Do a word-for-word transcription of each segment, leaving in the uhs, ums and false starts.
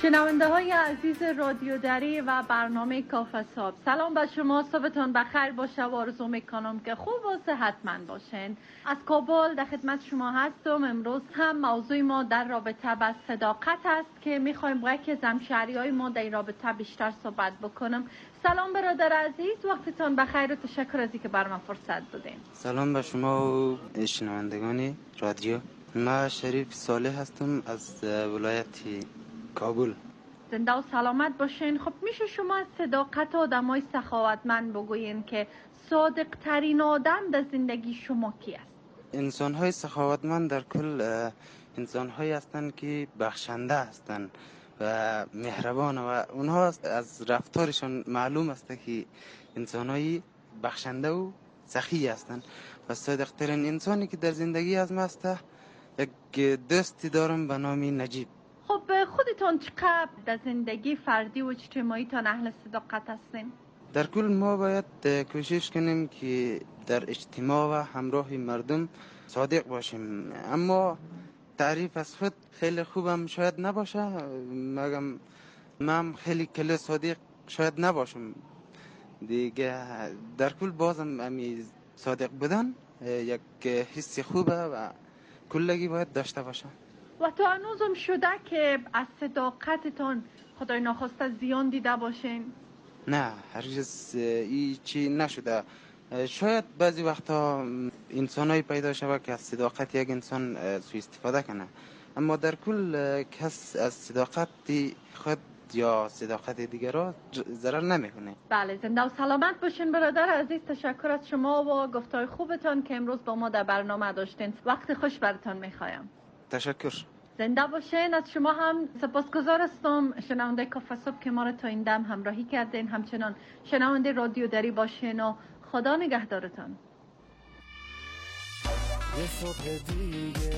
شنونده های عزیز رادیو دری و برنامه کافه صبح، سلام به شما، صبحتون بخیر باشه و آرزو میکنم که خوب و صحتمند باشین. از کابل در خدمت شما هستم. امروز هم موضوع ما در رابطه با صداقت است که میخوایم با یکی از همشهری های ما در این رابطه بیشتر صحبت بکنم. سلام برادر عزیز، وقتتون بخیر و تشکر از اینکه بر من فرصت دادین. سلام به شما و شنوندگان رادیو. من شریف صالح هستم از ولایت کابل. زنده و سلامت باشین. خب میشه شما از صداقت آدمای سخاوتمند بگوین که صادق ترین آدم در زندگی شما کی است؟ انسان های سخاوتمند در کل انسان هایی هستند که بخشنده هستند و مهربان و اونها از رفتارشان معلوم است که انسان های بخشنده و سخی هستند. و صادق ترین انسانی که در زندگی از ما است یک دوستی دارم به نام نجیب. خب خودتون چقدر در زندگی فردی و اجتماعی تان اهل صداقت هستین؟ در کل ما باید کوشش کنیم که در اجتماع و همراه مردم صادق باشیم، اما تعریف از خود خیلی خوبم شاید نباشه، مگم من خیلی کلی صادق شاید نباشم دیگه. در کل بازم امی صادق بودن یک حس خوبه و کلگی باید داشته باشه. و تو هنوزم شده که از صداقتتان خدای ناخواسته زیان دیده باشین؟ نه، هرگز ای چی نشده. شاید بعضی وقتا انسانایی پیدا شود که از صداقت یک انسان سوء استفاده کنه، اما در کل کس از صداقت خود یا صداقت دیگران ضرر نمیکنه. بله، زنده و سلامت باشین برادر عزیز. تشکر از شما و گفتار خوبتان که امروز با ما در برنامه داشتین. وقت خوش براتون میخوایم. تشکر. زنده باشین. از شما هم سپاسگزار هستم شنونده کافه صبح که ما را تا این دم همراهی کردین. همچنان شنونده رادیو دری باشین و خدا نگهدارتان. یه صبح دیگه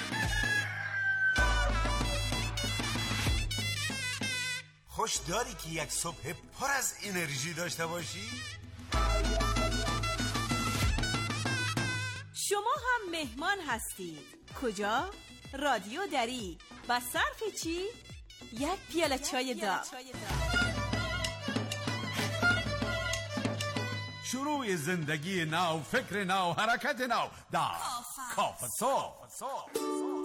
خوش داری که یک صبح پر از انرژی داشته باشی؟ شما هم مهمان هستید. کجا؟ رادیو دری. و صرف چی؟ یک پیاله چای داغ. شروع زندگی نو، فکر نو، حرکت نو در کافه صبح.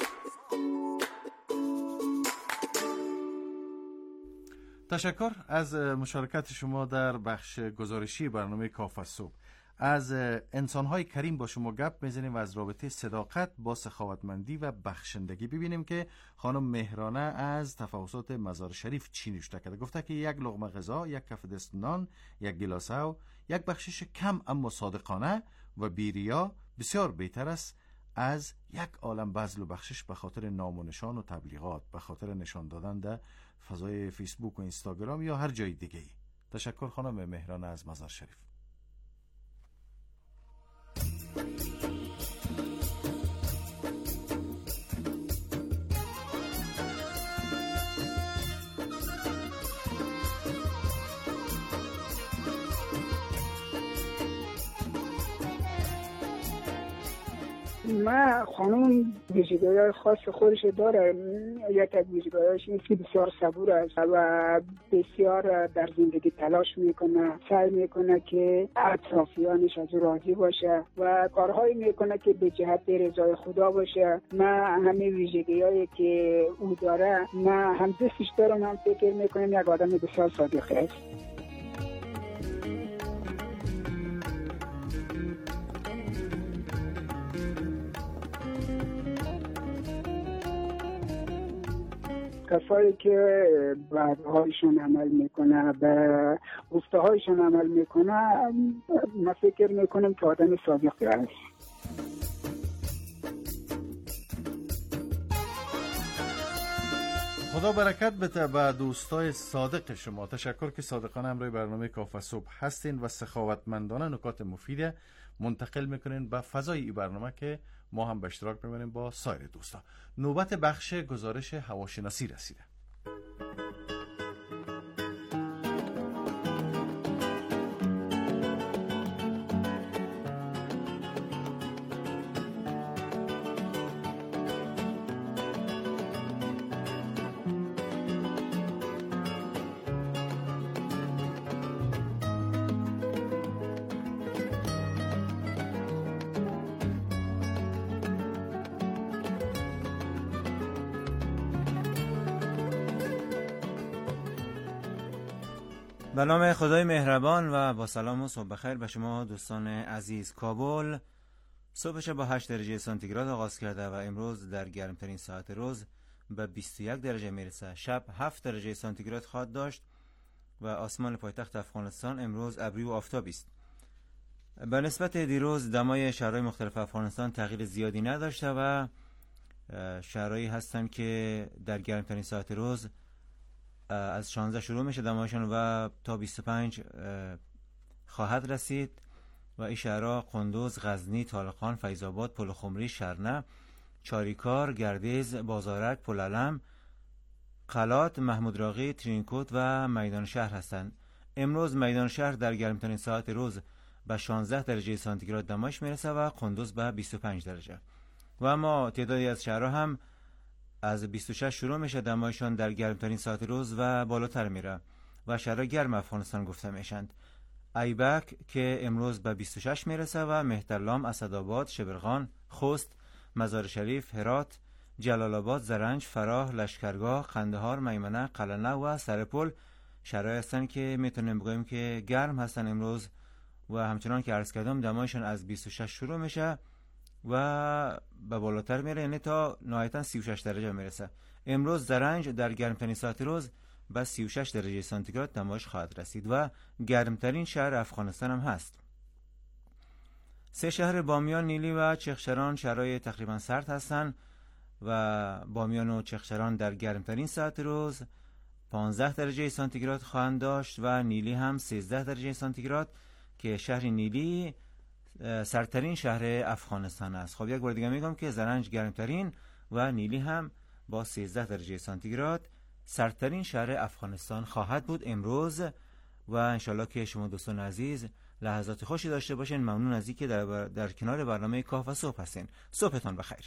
تشکر از مشارکت شما در بخش گزارشی برنامه کافه صبح. از انسان‌های کریم با شما گپ می‌زنیم و از رابطه صداقت با سخاوتمندی و بخشندگی. ببینیم که خانم مهرانه از تفاوتات مزار شریف چی نوشته کرده. گفته که یک لقمه غذا، یک کف دست نان، یک گیلاس آب، یک بخشش کم اما صادقانه و بی‌ریا بسیار بهتر است از یک عالم بذل و بخشش به خاطر نام و نشان و تبلیغات، به خاطر نشان دادن در فضای فیسبوک و اینستاگرام یا هر جای دیگه ای. تشکر خانم مهرانه از مزار شریف. ما خانم ویژگی‌های خاص خودش داره. یک از ویژگی‌هاش اینه که بسیار صبور است و بسیار در زندگی تلاش میکنه، سعی میکنه که اطرافیانش از او راضی باشه و کارهایی میکنه که به جهت رضای خدا باشه. ما همه ویژگی‌هایی که او داره ما هم دوستش دارم، هم فکر میکنم یک آدم بسیار صادق است. کسایی که به وعده‌هایشون عمل میکنه، به گفته هایشون عمل میکنه، من فکر میکنم که آدم صادقی است. خدا برکت بده به دوستای صادق شما. تشکر که صادقانه همراه برنامه کافه صبح هستین و سخاوتمندانه نکات مفید منتقل میکنین به فضای این برنامه که ما هم به اشتراک میبریم با سایر دوستا. نوبت بخش گزارش هواشناسی رسیده. به نام خدای مهربان و با سلام و صبح بخیر به شما دوستان عزیز. کابل صبحش با هشت درجه سانتیگراد آغاز کرده و امروز در گرمترین ساعت روز به بیست و یک درجه میرسه. شب هفت درجه سانتیگراد خواهد داشت و آسمان پایتخت افغانستان امروز ابری و آفتابی است. به نسبت دیروز دمای شهرهای مختلف افغانستان تغییر زیادی نداشته و شهرهایی هستند که در گرمترین ساعت روز از شانزده شروع میشه دمایشان و تا بیست و پنج خواهد رسید و این شهرها قندوز، غزنی، طالقان، فیض آباد، پلخمری، شرنه، چاریکار، گردیز، بازارک، پلعلم، قلات، محمود راغی، ترینکوت و میدان شهر هستند. امروز میدان شهر در گرمترین ساعت روز به شانزده درجه سانتیگراد دمایش میرسه و قندوز به بیست و پنج درجه. و اما تعدادی از شهرها هم از بیست و شش شروع میشه دمایشان در گرمترین ساعت روز و بالاتر میره و شهرها گرم افغانستان گفته میشند. ایبک که امروز به بیست و شش میرسه و مهترلام، اسدآباد، شبرغان، خوست، مزار شریف، هرات، جلال آباد، زرنج، فراه، لشکرگاه، قندهار، میمنه، قلنه و سرپل شهرهایی هستند که میتونیم بگوییم که گرم هستن امروز و همچنان که عرض کردم دمایشان از بیست و شش شروع میشه و به بالاتر میره، یعنی تا نهایتا سی و شش درجه میرسه. امروز زرنج در گرمترین ساعت روز به سی و شش درجه سانتیگراد دمایش خواهد رسید و گرمترین شهر افغانستان هم هست. سه شهر بامیان، نیلی و چخشران شهرهای تقریبا سرد هستند و بامیان و چخشران در گرمترین ساعت روز پانزده درجه سانتیگراد خواهند داشت و نیلی هم سیزده درجه سانتیگراد که شهر نیلی سردترین شهر افغانستان است. خب یک بار دیگه میگم که زرنج گرمترین و نیلی هم با سیزده درجه سانتیگراد سردترین شهر افغانستان خواهد بود امروز و انشالله که شما دوستان عزیز لحظات خوشی داشته باشین. ممنون از اینکه در, در کنار برنامه کاف صبح هستین. صبحتان بخیر.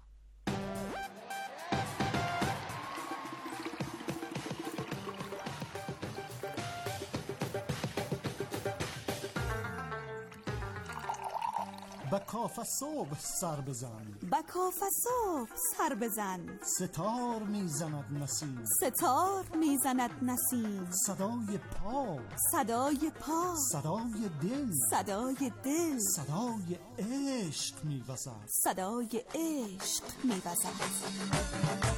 با کاف صبح سر بزن، با کاف صبح سر بزن، ستار میزند نسیم، ستار میزند نسیم، صدای پا، صدای پا، صدای دل، صدای دل، صدای عشق میوزد، صدای عشق میوزد.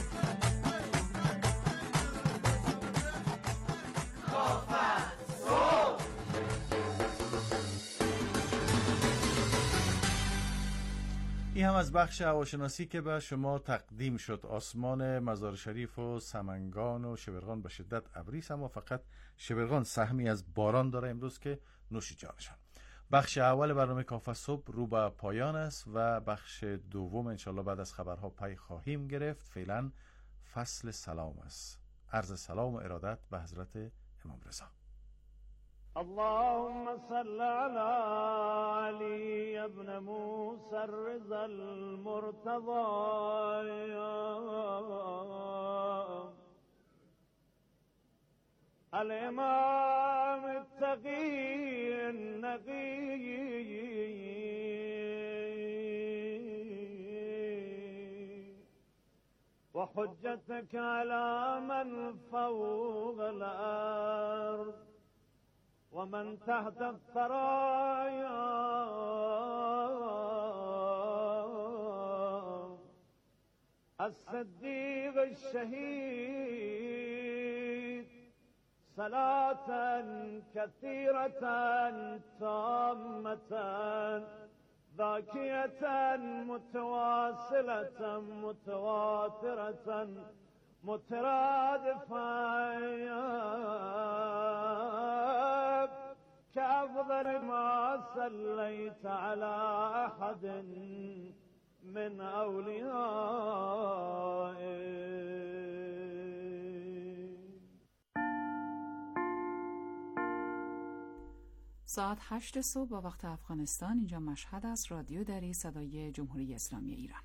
این هم از بخش هواشناسی که به شما تقدیم شد. آسمان مزار شریف و سمنگان و شبرغان به شدت ابری است، اما فقط شبرغان سهمی از باران داره امروز که نوش جانشان. بخش اول برنامه کاف صبح رو به پایان است و بخش دوم انشالله بعد از خبرها پی خواهیم گرفت. فعلا فصل سلام است. عرض سلام و ارادت به حضرت امام رضا. اللهم صل على علي ابن موسى الرضا المرتضى الإمام التقي النقي وحجتك على من فوق الأرض ومن تحت الثرايا الصديق الشهيد صلاة كثيرة تامة ذاكية متواصلة متواترة مترادفة كأفضل ما صليت على أحد من أوليائك. ساعت هشت صبح با وقت افغانستان. اینجا مشهد از رادیو دری صدای جمهوری اسلامی ایران.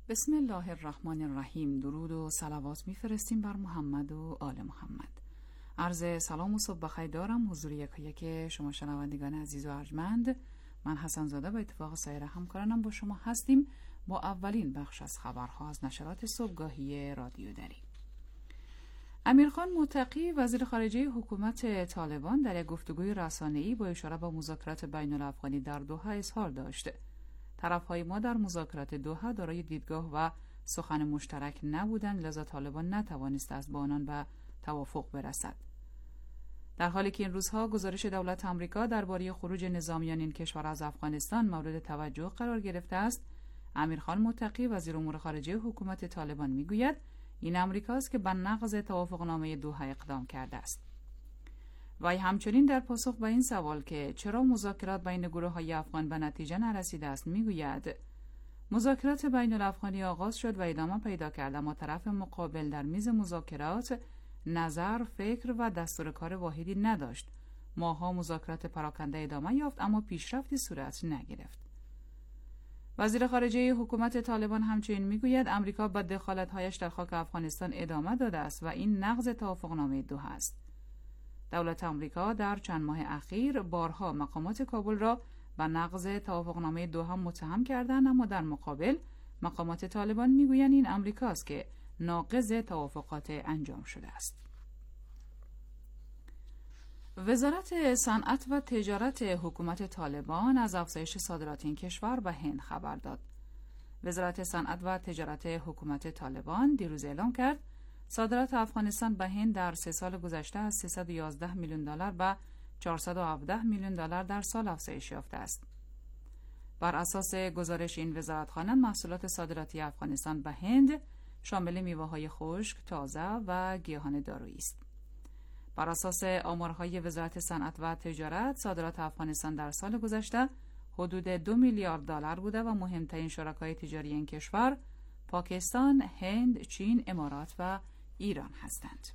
بسم الله الرحمن الرحیم. درود و صلوات میفرستیم بر محمد و آل محمد. عرض سلام و صبح بخیر دارم حضور یک یک شما شنوندگان عزیز و ارجمند. من حسن زاده با اتفاق سایر همکارانم با شما هستیم با اولین بخش از خبرها از نشرات صبحگاهی رادیو دری. امیرخان متقی وزیر خارجه حکومت طالبان در یک گفتگوی رسانه‌ای با اشاره به مذاکرات بین الافغانی در دوحه اظهار داشت طرف‌های ما در مذاکرات دوحه دارای دیدگاه و سخن مشترک نبودند، لذا طالبان نتوانست از با آنان به توافق برسد. در حالی که این روزها گزارش دولت آمریکا درباره خروج نظامیان این کشور از افغانستان مورد توجه قرار گرفته است، امیرخان متقی وزیر امور خارجه حکومت طالبان میگوید این آمریکاست که به نقض توافقنامه دوحه اقدام کرده است. وی همچنین در پاسخ به این سوال که چرا مذاکرات بین گروه‌های افغان به نتیجه نرسیده است میگوید مذاکرات بین الافغانی آغاز شد و ادامه پیدا کرد، اما طرف مقابل در میز مذاکرات نظر، فکر و دستور کار واحدی نداشت. ماها مذاکرات پراکنده ادامه یافت اما پیشرفتی صورت نگرفت. وزیر خارجه حکومت طالبان همچنین میگوید امریکا با دخالت‌هایش در خاک افغانستان ادامه داده است و این نقض توافقنامه دوحه است. دولت آمریکا در چند ماه اخیر بارها مقامات کابل را به نقض توافقنامه دوحه متهم کردند، اما در مقابل مقامات طالبان میگویند این امریکاست که ناقض توافقات انجام شده است. وزارت صنعت و تجارت حکومت طالبان از افزایش صادرات این کشور به هند خبر داد. وزارت صنعت و تجارت حکومت طالبان دیروز اعلام کرد صادرات افغانستان به هند در سه سال گذشته از سیصد و یازده میلیون دلار به چهارصد و هفده میلیون دلار در سال افزایش یافته است. بر اساس گزارش این وزارتخانه محصولات صادراتی افغانستان به هند شامل میوه‌های خشک، تازه و گیاهان دارویی است. بر اساس آمارهای وزارت صنعت و تجارت صادرات افغانستان در سال گذشته حدود دو میلیارد دلار بوده و مهمترین شرکای تجاری این کشور پاکستان، هند، چین، امارات و ایران هستند.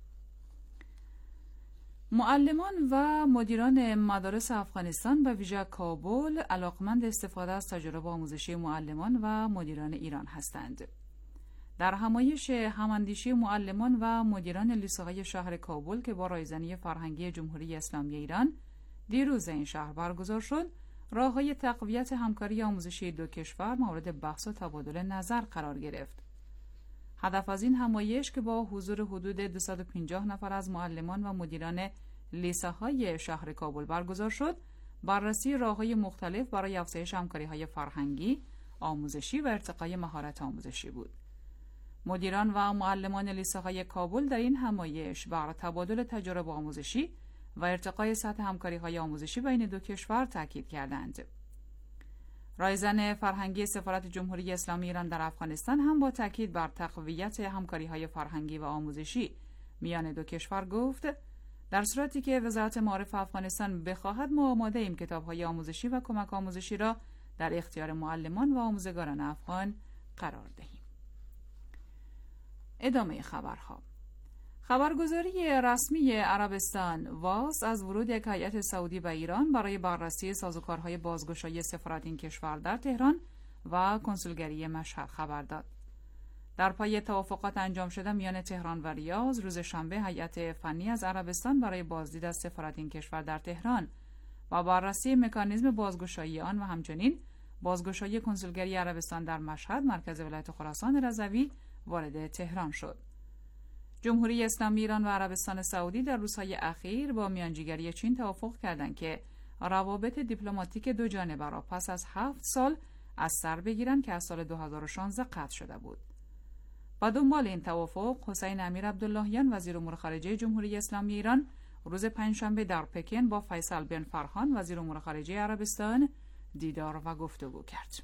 معلمان و مدیران مدارس افغانستان به ویژه کابل علاقمند استفاده از تجربه آموزشی معلمان و مدیران ایران هستند. در همایش هماندیشی معلمان و مدیران لیسه‌های شهر کابل که با رایزنی فرهنگی جمهوری اسلامی ایران دیروز این شهر برگزار شد، راه‌های تقویت همکاری آموزشی دو کشور مورد بحث و تبادل نظر قرار گرفت. هدف از این همایش که با حضور حدود دویست و پنجاه نفر از معلمان و مدیران لیسه‌های شهر کابل برگزار شد، بررسی راه‌های مختلف برای افزایش همکاری‌های فرهنگی، آموزشی و ارتقای مهارت آموزشی بود. مدیران و معلمان لیسه‌های کابل در این همایش بر تبادل تجربه آموزشی و ارتقای سطح همکاری‌های آموزشی بین دو کشور تاکید کردند. رایزن فرهنگی سفارت جمهوری اسلامی ایران در افغانستان هم با تاکید بر تقویت همکاری‌های فرهنگی و آموزشی میان دو کشور گفت در صورتی که وزارت معارف افغانستان بخواهد ما آماده ایم کتاب‌های آموزشی و کمک آموزشی را در اختیار معلمان و آموزگاران افغان قرار دهیم. ادامه خبرها. خبرگزاری رسمی عربستان واس از ورود یک هیئت سعودی به ایران برای بررسی سازوکارهای بازگشایی سفارت این کشور در تهران و کنسولگری مشهد خبر داد. در پای توافقات انجام شده میان تهران و ریاض روز شنبه هیئت فنی از عربستان برای بازدید از سفارت این کشور در تهران و بررسی مکانیزم بازگشایی آن و همچنین بازگشایی کنسولگری عربستان در مشهد مرکز ولایت خراسان رضوی وارد تهران شد. جمهوری اسلامی ایران و عربستان سعودی در روزهای اخیر با میانجیگری چین توافق کردند که روابط دیپلماتیک دو جانبه را پس از هفت سال از سر بگیرند که از سال دو هزار و شانزده قطع شده بود. با دنبال این توافق، حسین امیر عبداللهیان وزیر امور خارجه جمهوری اسلامی ایران روز پنجشنبه در پکن با فیصل بن فرهان وزیر امور خارجه عربستان دیدار و گفتگو کرد.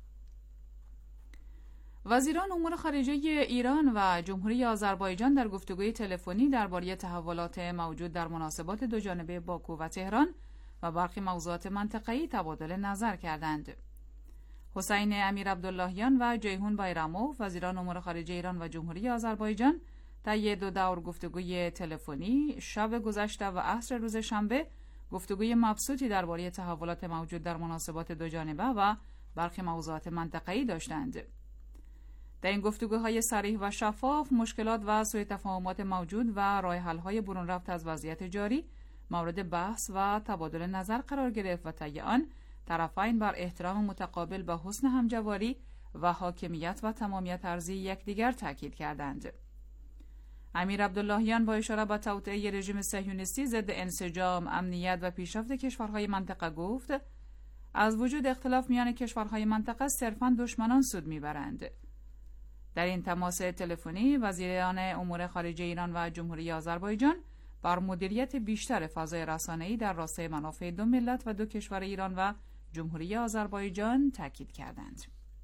وزیران امور خارجه ایران و جمهوری آذربایجان در گفتگوی تلفنی درباره تحولات موجود در مناسبات دو جانبه باکو و تهران و برخی موضوعات منطقه‌ای تبادل نظر کردند. حسین امیر عبداللهیان و جیهون بایراموف وزیران امور خارجه ایران و جمهوری آذربایجان طی دو دور گفتگوی تلفنی شب گذشته و عصر روز شنبه گفتگوی مبسوطی درباره تحولات موجود در مناسبات دو جانبه و برخی موضوعات منطقه‌ای داشتند. در این گفتگوهای صریح و شفاف مشکلات و سوء تفاهمات موجود و راه حل‌های برون رفت از وضعیت جاری مورد بحث و تبادل نظر قرار گرفت و طی آن طرفین بر احترام متقابل به حسن همجواری و حاکمیت و تمامیت ارضی یکدیگر تاکید کردند. امیر عبداللهیان با اشاره به توطئه رژیم صهیونیستی ضد انسجام، امنیت و پیشرفت کشورهای منطقه گفت از وجود اختلاف میان کشورهای منطقه صرفاً دشمنان سود میبرند. در این تماس تلفنی وزیران امور خارجه ایران و جمهوری آذربایجان بر مدیریت بیشتر فضای رسانه‌ای در راستای منافع دو ملت و دو کشور ایران و جمهوری آذربایجان تاکید کردند.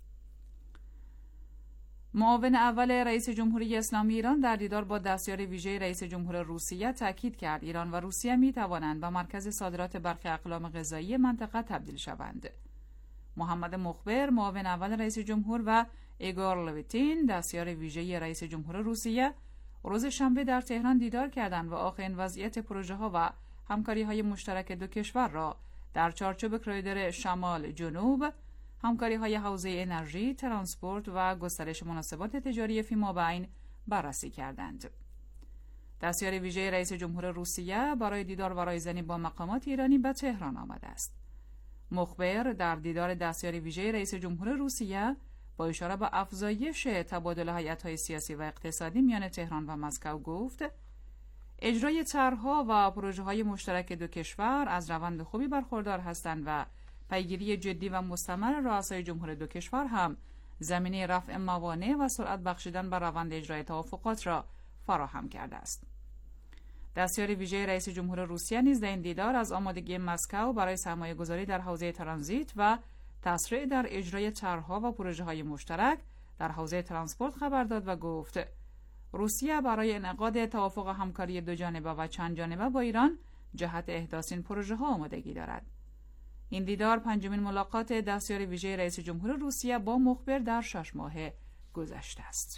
معاون اول رئیس جمهوری اسلامی ایران در دیدار با دستیار ویژه رئیس جمهور روسیه تاکید کرد ایران و روسیه می توانند به مرکز صادرات برخی اقلام غذایی منطقه تبدیل شوند. محمد مخبر معاون اول رئیس جمهور و ایگور لویتین دستیار ویژه رئیس جمهور روسیه روز شنبه در تهران دیدار کردند و آخرین وضعیت پروژه ها و همکاری های مشترک دو کشور را در چارچوب کریدور شمال جنوب، همکاری های حوزه انرژی، ترانسپورت و گسترش مناسبات تجاری فیمابین بررسی کردند. دستیار ویژه رئیس جمهور روسیه برای دیدار و رایزنی با مقامات ایرانی به تهران آمده است. مخبر در دیدار دستیار ویژه رئیس جمهور روسیه با اشاره به افزایش تبادل هیئت‌های سیاسی و اقتصادی میان تهران و مسکو گفت اجرای طرح‌ها و پروژه‌های مشترک دو کشور از روند خوبی برخوردار هستند و پیگیری جدی و مستمر رؤسای جمهور دو کشور هم زمینه رفع موانع و سرعت بخشیدن بر روند اجرای توافقات را فراهم کرده است. دستیار ویژه رئیس جمهور روسیه نیز در این دیدار از آمادگی مسکو برای سرمایه‌گذاری در حوزه ترانزیت و تسریع در اجرای طرح‌ها و پروژه‌های مشترک در حوزه ترانسپورت خبر داد و گفت روسیه برای انعقاد توافق همکاری دو جانبه و چند جانبه با ایران جهت احداث این پروژه‌ها آمادگی دارد. این دیدار پنجمین ملاقات دستیار ویژه رئیس جمهور روسیه با مخبر در شش ماه گذشته است.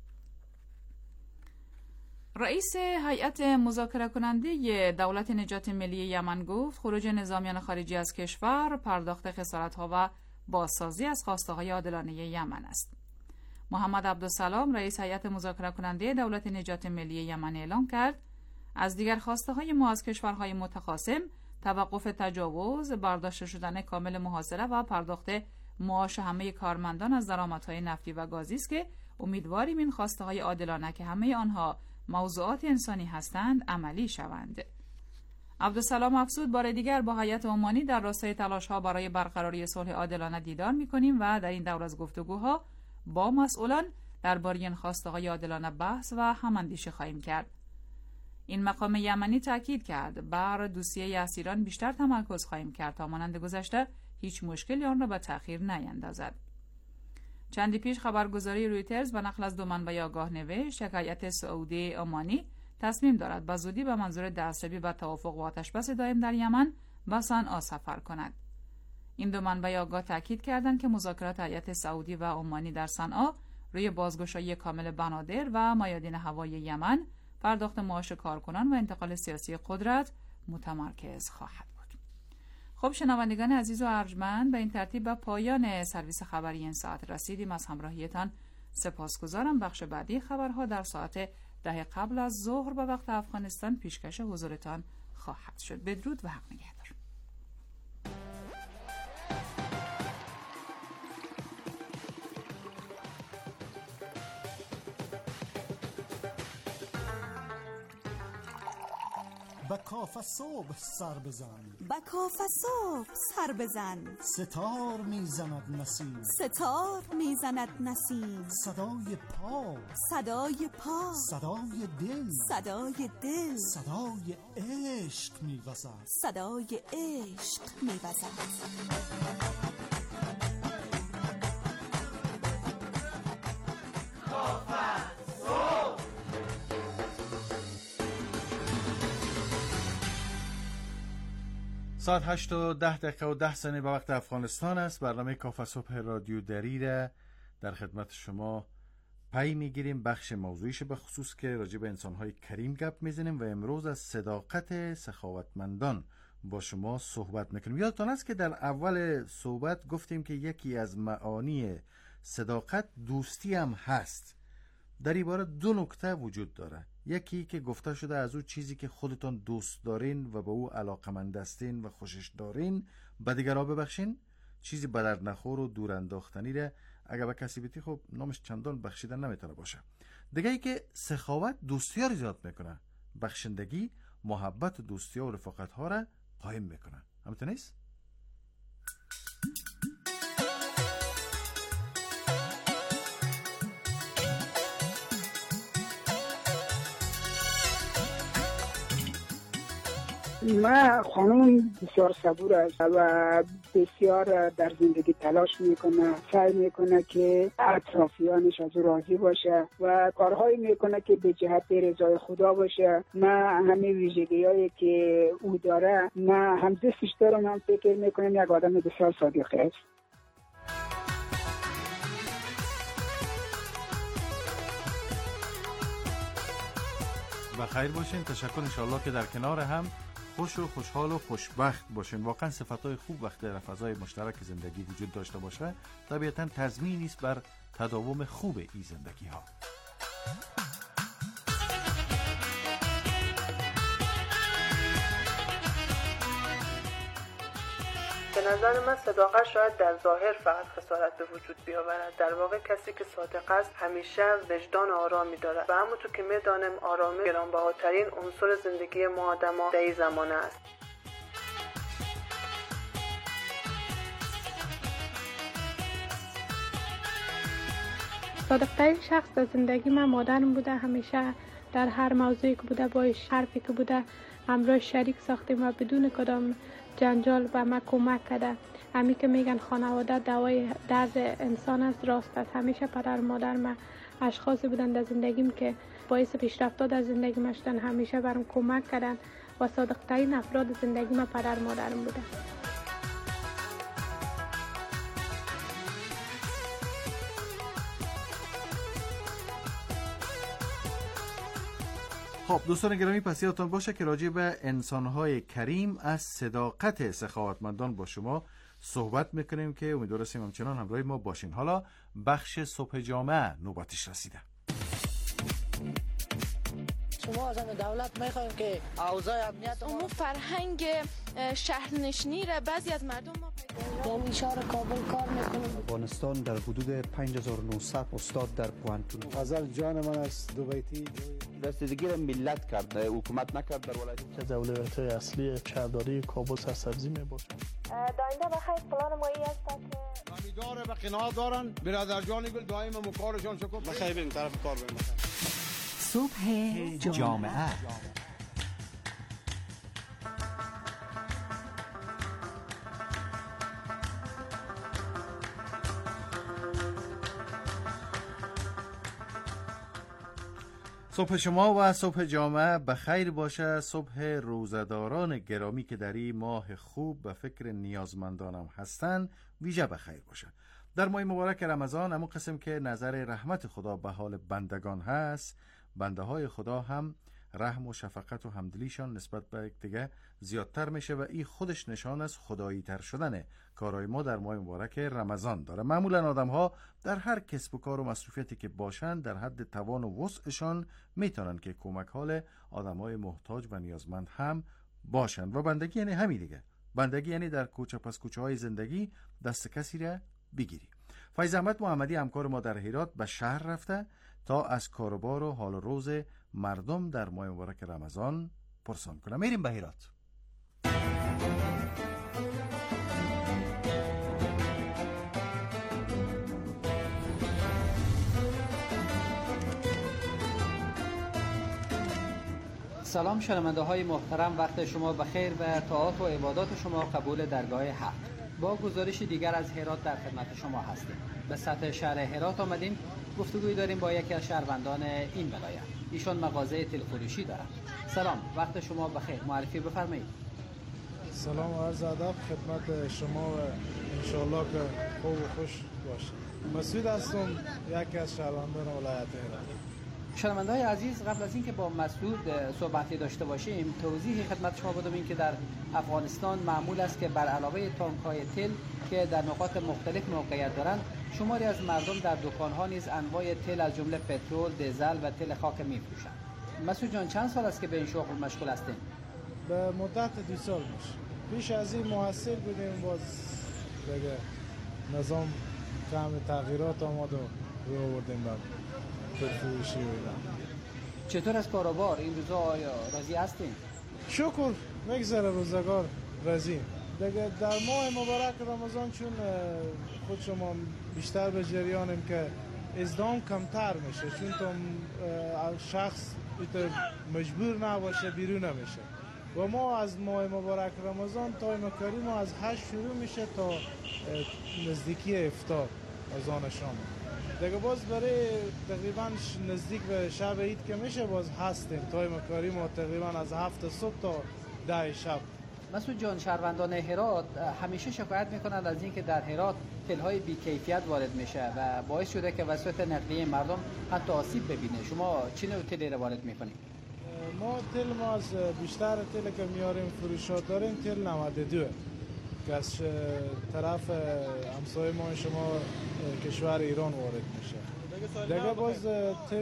رئیس هیئت مذاکره کننده دولت نجات ملی یمن گفت خروج نظامیان خارجی از کشور پرداخت خسارت‌ها و بازسازی از خواسته‌های عادلانه یمن است. محمد عبدالسلام رئیس هیئت مذاکره کننده دولت نجات ملی یمن اعلام کرد از دیگر خواسته‌های ما از کشورهای متخاصم توقف تجاوز، برداشته شدن کامل محاصره و پرداخت معاش همه کارمندان از درآمدهای نفتی و گازی است که امیدواریم این خواسته‌های عادلانه که همه آنها موضوعات انسانی هستند عملی شوند. عبدالسلام افزود بار دیگر با هیئت عمانی در راستای تلاش‌ها برای برقراری صلح عادلانه دیدار می‌کنیم و در این دور از گفتگوها با مسئولان درباره این خواسته‌های عادلانه بحث و هماندیشی خواهیم کرد. این مقام یمنی تاکید کرد بر دوسیه اسیران بیشتر تمرکز خواهیم کرد تا مانند گذشته هیچ مشکلی آن را به تأخیر نیندازد. چندی پیش خبرگزاری رویترز به نقل از دو منبع آگاه نوشت یک هیئت سعودی عمانی تصمیم دارد به زودی به منظور دستیابی به توافق و آتشبس دائم در یمن به صنعا سفر کند. این دو منبع آگاه تاکید کردند که مذاکرات هیئت سعودی و عمانی در صنعا روی بازگشایی کامل بنادر و میادین هوایی یمن، پرداخت معاش کارکنان و انتقال سیاسی قدرت متمرکز خواهد بود. خب شنوندگان عزیز و ارجمند، به این ترتیب به پایان سرویس خبری این ساعت رسیدیم. از همراهیتان سپاسگزارم. بخش بعدی خبرها در ساعت ده قبل از ظهر به وقت افغانستان پیشکش حضورتان خواهد شد. بدرود و حق نگهدار. با کاف صبح سر بزن، با کاف صبح سر بزن، ستار میزند نسیم، ستار میزند نسیم، صدای پا، صدای پا، صدای دل، صدای دل، صدای عشق میوزد، صدای عشق میوزد. ساعت هشت و ده دقیقه و ده ثانیه به وقت افغانستان است. برنامه کاف صبح رادیو دری را در خدمت شما پی میگیریم. بخش موضوعیش به خصوص که راجع به انسان‌های کریم گپ میزنیم و امروز از صداقت سخاوتمندان با شما صحبت میکنیم. یادتان است که در اول صحبت گفتیم که یکی از معانی صداقت دوستی هم هست. در این باره دو نکته وجود داره. یکی که گفته شده از او چیزی که خودتان دوست دارین و به او علاقمند هستین و خوشش دارین به دیگرها ببخشین. چیزی به درد نخور و دور انداختنی ره اگر به کسی بیتی خب نامش چندان بخشیدن نمیتونه باشه. دیگه ای که سخاوت دوستی ها رو زیاد میکنه، بخشندگی محبت دوستی ها و رفاقت ها را قایم میکنه. همینطور نیست؟ ما خانم بسیار صبور است و بسیار در زندگی تلاش میکنه، سعی میکنه که اطرافیانش از او راضی باشه و کارهایی میکنه که به جهت رضای خدا باشه. ما همه ویژگی‌هایی که او داره ما هم دوستش دارم، هم فکر میکنم یک آدم بسیار صادقی است. بخیر باشین. تشکر. انشالله که در کنار هم خوش و خوشحال و خوشبخت باشین. واقعا صفتهای خوب وقتی در فضای مشترک زندگی وجود داشته باشه طبیعتا تضمینی است بر تداوم خوب این زندگی ها. به نظر من صداقت شاید در ظاهر فقط خسارت به وجود بیاورد. در واقع کسی که صادق است همیشه وجدان آرامی دارد و همونطور که می‌دانیم آرامی گرانبهاترین عنصر زندگی ما آدم‌ها در این زمانه است. صادق‌ترین شخص در زندگی من مادرم بوده. همیشه در هر موضوعی که بوده باش، حرفی که بوده همراه شریک ساختیم و بدون کدام جنجال به ما کمک کرده. همین که میگن خانواده دوای درد انسان است، راست است. همیشه پدر مادر ما اشخاصی بودن در زندگیم که باعث پیشرفت در زندگی ما شدن، همیشه برام کمک کردن و صادق‌ترین افراد زندگی ما پدر مادرم بوده. خب دوستان گرامی، پس یادتان باشه که راجع به انسان‌های کریم از صداقت سخاوتمندان با شما صحبت میکنیم که امیدوار هستیم همچنان همراه ما باشین. حالا بخش صبح جامعه نوبتش رسیده. شما از دولت میخوایم که اوضاع امنیت امور فرهنگ شهرنشینی را بعضی از مردم ما یعنی شهر کابل کار میکنه. افغانستان در حدود پنج هزار و نهصد استاد در پوهنتون. غزل جان من از دوبیتی رسیدگی را ملت کرد، حکومت نکرد. در ولایت که اولویت های اصلی شهرداری کابل سرسبزی میباشد. داینده بخیر پلان مایی است که امیدواره به قناعت دارن. برادر جانی گل دائم مکارشان شکر بخیر بریم طرف کار بریم. صبح جامعه. صبح شما و صبح جامعه بخیر باشه. صبح روزداران گرامی که در این ماه خوب به فکر نیازمندانم هستن ویژه بخیر باشه. در ماه مبارک رمضان همون قسم که نظر رحمت خدا به حال بندگان هست، بنده های خدا هم رحم و شفقت و همدلیشان نسبت به دیگه زیادتر میشه و این خودش نشان از خدایی تر شدن کارهای ما در ماه مبارک رمضان داره. معمولا آدم ها در هر کسب و کار و مصروفیتی که باشن در حد توان و وسعشان میتونن که کمک حال آدم های محتاج و نیازمند هم باشن و بندگی یعنی همین دیگه. بندگی یعنی در کوچه پس کوچه های زندگی دست کسی را بگیری. فیض احمد محمدی همکار ما در هرات به شهر رفته تا از کاروبار و حال و روز مردم در ماه مبارک رمضان پرسان کنه. میریم به هرات. سلام شنونده های محترم، وقت شما بخیر و طاعات و عبادات شما قبول درگاه حق. با گزارش دیگر از هرات در خدمت شما هستیم. به سطح شهر هرات آمدیم گفتگوی داریم با یکی از شهروندان این ولایت. ایشون مغازه تلفروشی دارند. سلام، وقت شما بخیر، معرفی بفرمایید. سلام و عرض ادب خدمت شما و انشالله که خوب و خوش باشید. مسعود هستم، یکی از شهروندان ولایت هرات. شنونده‌های عزیز، قبل از اینکه با مسعود صحبتی داشته باشیم توضیحی خدمت شما بدم این که در افغانستان معمول است که بر علاوه تانک‌های تل که در نقاط مختلف موقعیت دارند شماری از مردم در دکان‌ها نیز انواع تل از جمله پترول، دیزل و تل خاک می‌فروشند. مسعود جان چند سال است که به این شغل مشغول هستین؟ به مدت دو سال میشه. پیش از این محصل بودیم، باز دیگه نظام کم تغییرات آمد و رو آوردیم به فروشی و اینا. چطور از کاروبار این روزا آیا راضی هستین؟ شکر میگذره روزگار راضی. دیگه در ماه مبارک رمضان چون خود شما بیشتر به جریانیم که ازدام کمتر میشه، چون تو شخص مجبور نباشه بیرون نمیشه و ما از ماه مبارک رمضان تایم کریم از هشت شروع میشه تا نزدیکی افطار از آن شام. دیگه باز برای تقریبا نزدیک به شب عید که میشه باز هستیم تایم کریم و تقریبا از هفت صبح تا ده شب. مسعود جان، شهروندان هرات همیشه شکایت میکنند از اینکه در هرات تل‌های بی‌کیفیت وارد میشه و باعث شده که وسایل نقلیه مردم حتی آسیب ببینه. شما چه نوع تلی رو وارد میکنید؟ ما تل ما از بیشتر تل که میاریم فروشات داریم تل نود و دو که از طرف همسایه ما شما کشور ایران وارد میشه. دیگه باز تل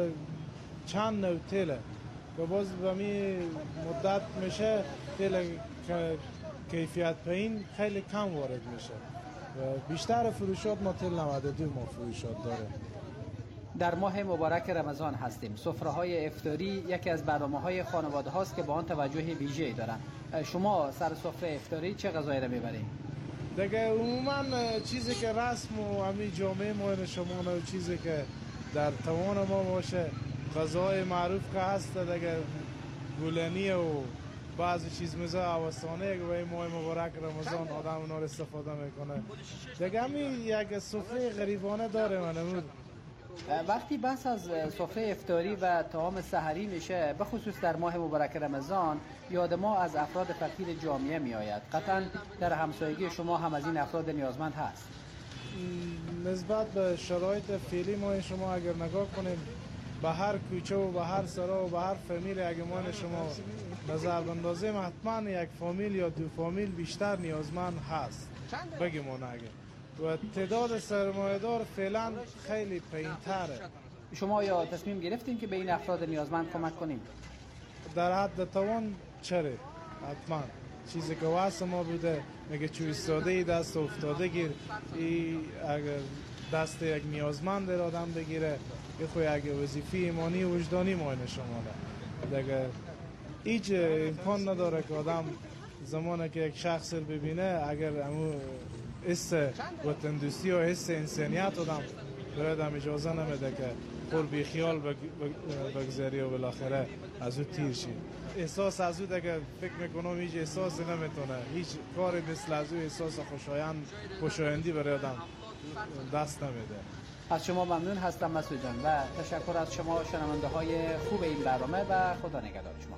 چند نوع تله که باز به می مدت میشه تل که کیفیت پایین خیلی کم وارد میشه و بیشتر فروشات ما تل نود و دو ما فروشات داره. در ماه مبارک رمضان هستیم. سفره‌های افطاری یکی از برنامه‌های خانواده هاست که با آن توجه ویژه‌ای دارن. شما سر سفره افطاری چه غذایی را میبرید؟ دیگه عموما چیزی که رسم و همین جامعه ما شما و چیزی که در توان ما باشه غذاهای معروف که هست دیگه گولنی و بعضی چیز مثل اوستانه که به ماه مبارک رمضان آدم اونا رو استفاده میکنه. دیگه همین یک سفره غریبانه داره من. وقتی بحث از سفره افطاری و طعام سحری میشه، به خصوص در ماه مبارک رمضان، یاد ما از افراد فقیر جامعه می آید. قطعا در همسایگی شما هم از این افراد نیازمند هست. نسبت به شرایط فعلی ما شما اگر نگاه کنیم به هر کوچه و به هر سرا و به هر فامیل اگر ما شما نظر بندازیم حتما یک فامیل یا دو فامیل بیشتر نیازمند هست بگیم اون اگر و تعداد سرمایه‌دار فعلا خیلی پایین‌تره. شما یا تصمیم گرفتین که به این افراد نیازمند کمک کنیم؟ در حد توان چره حتما چیزی که واسه ما بوده میگه چوی ساده دست افتاده گیر ای اگر دست یک نیازمند را آدم بگیره یه خوی اگه وظیفه ایمانی و وجدانی ماینه شماله دیگه هیچ امکان نداره که آدم زمانی که یک شخص رو ببینه اگر امو حس وطن دوستی و حس انسانیت آدم باید هم اجازه نمیده که پر بی خیال بگذاری و بالاخره از او تیر شید. احساس از او دیگه فکر میکنم هیچ احساسی نمیتونه هیچ کاری مثل از او احساس خوشایند خوشایندی برای آدم دست نمیده. از شما ممنون هستم مسعود جان و تشکر از شما شنونده های خوب این برنامه و خدا نگهدار شما.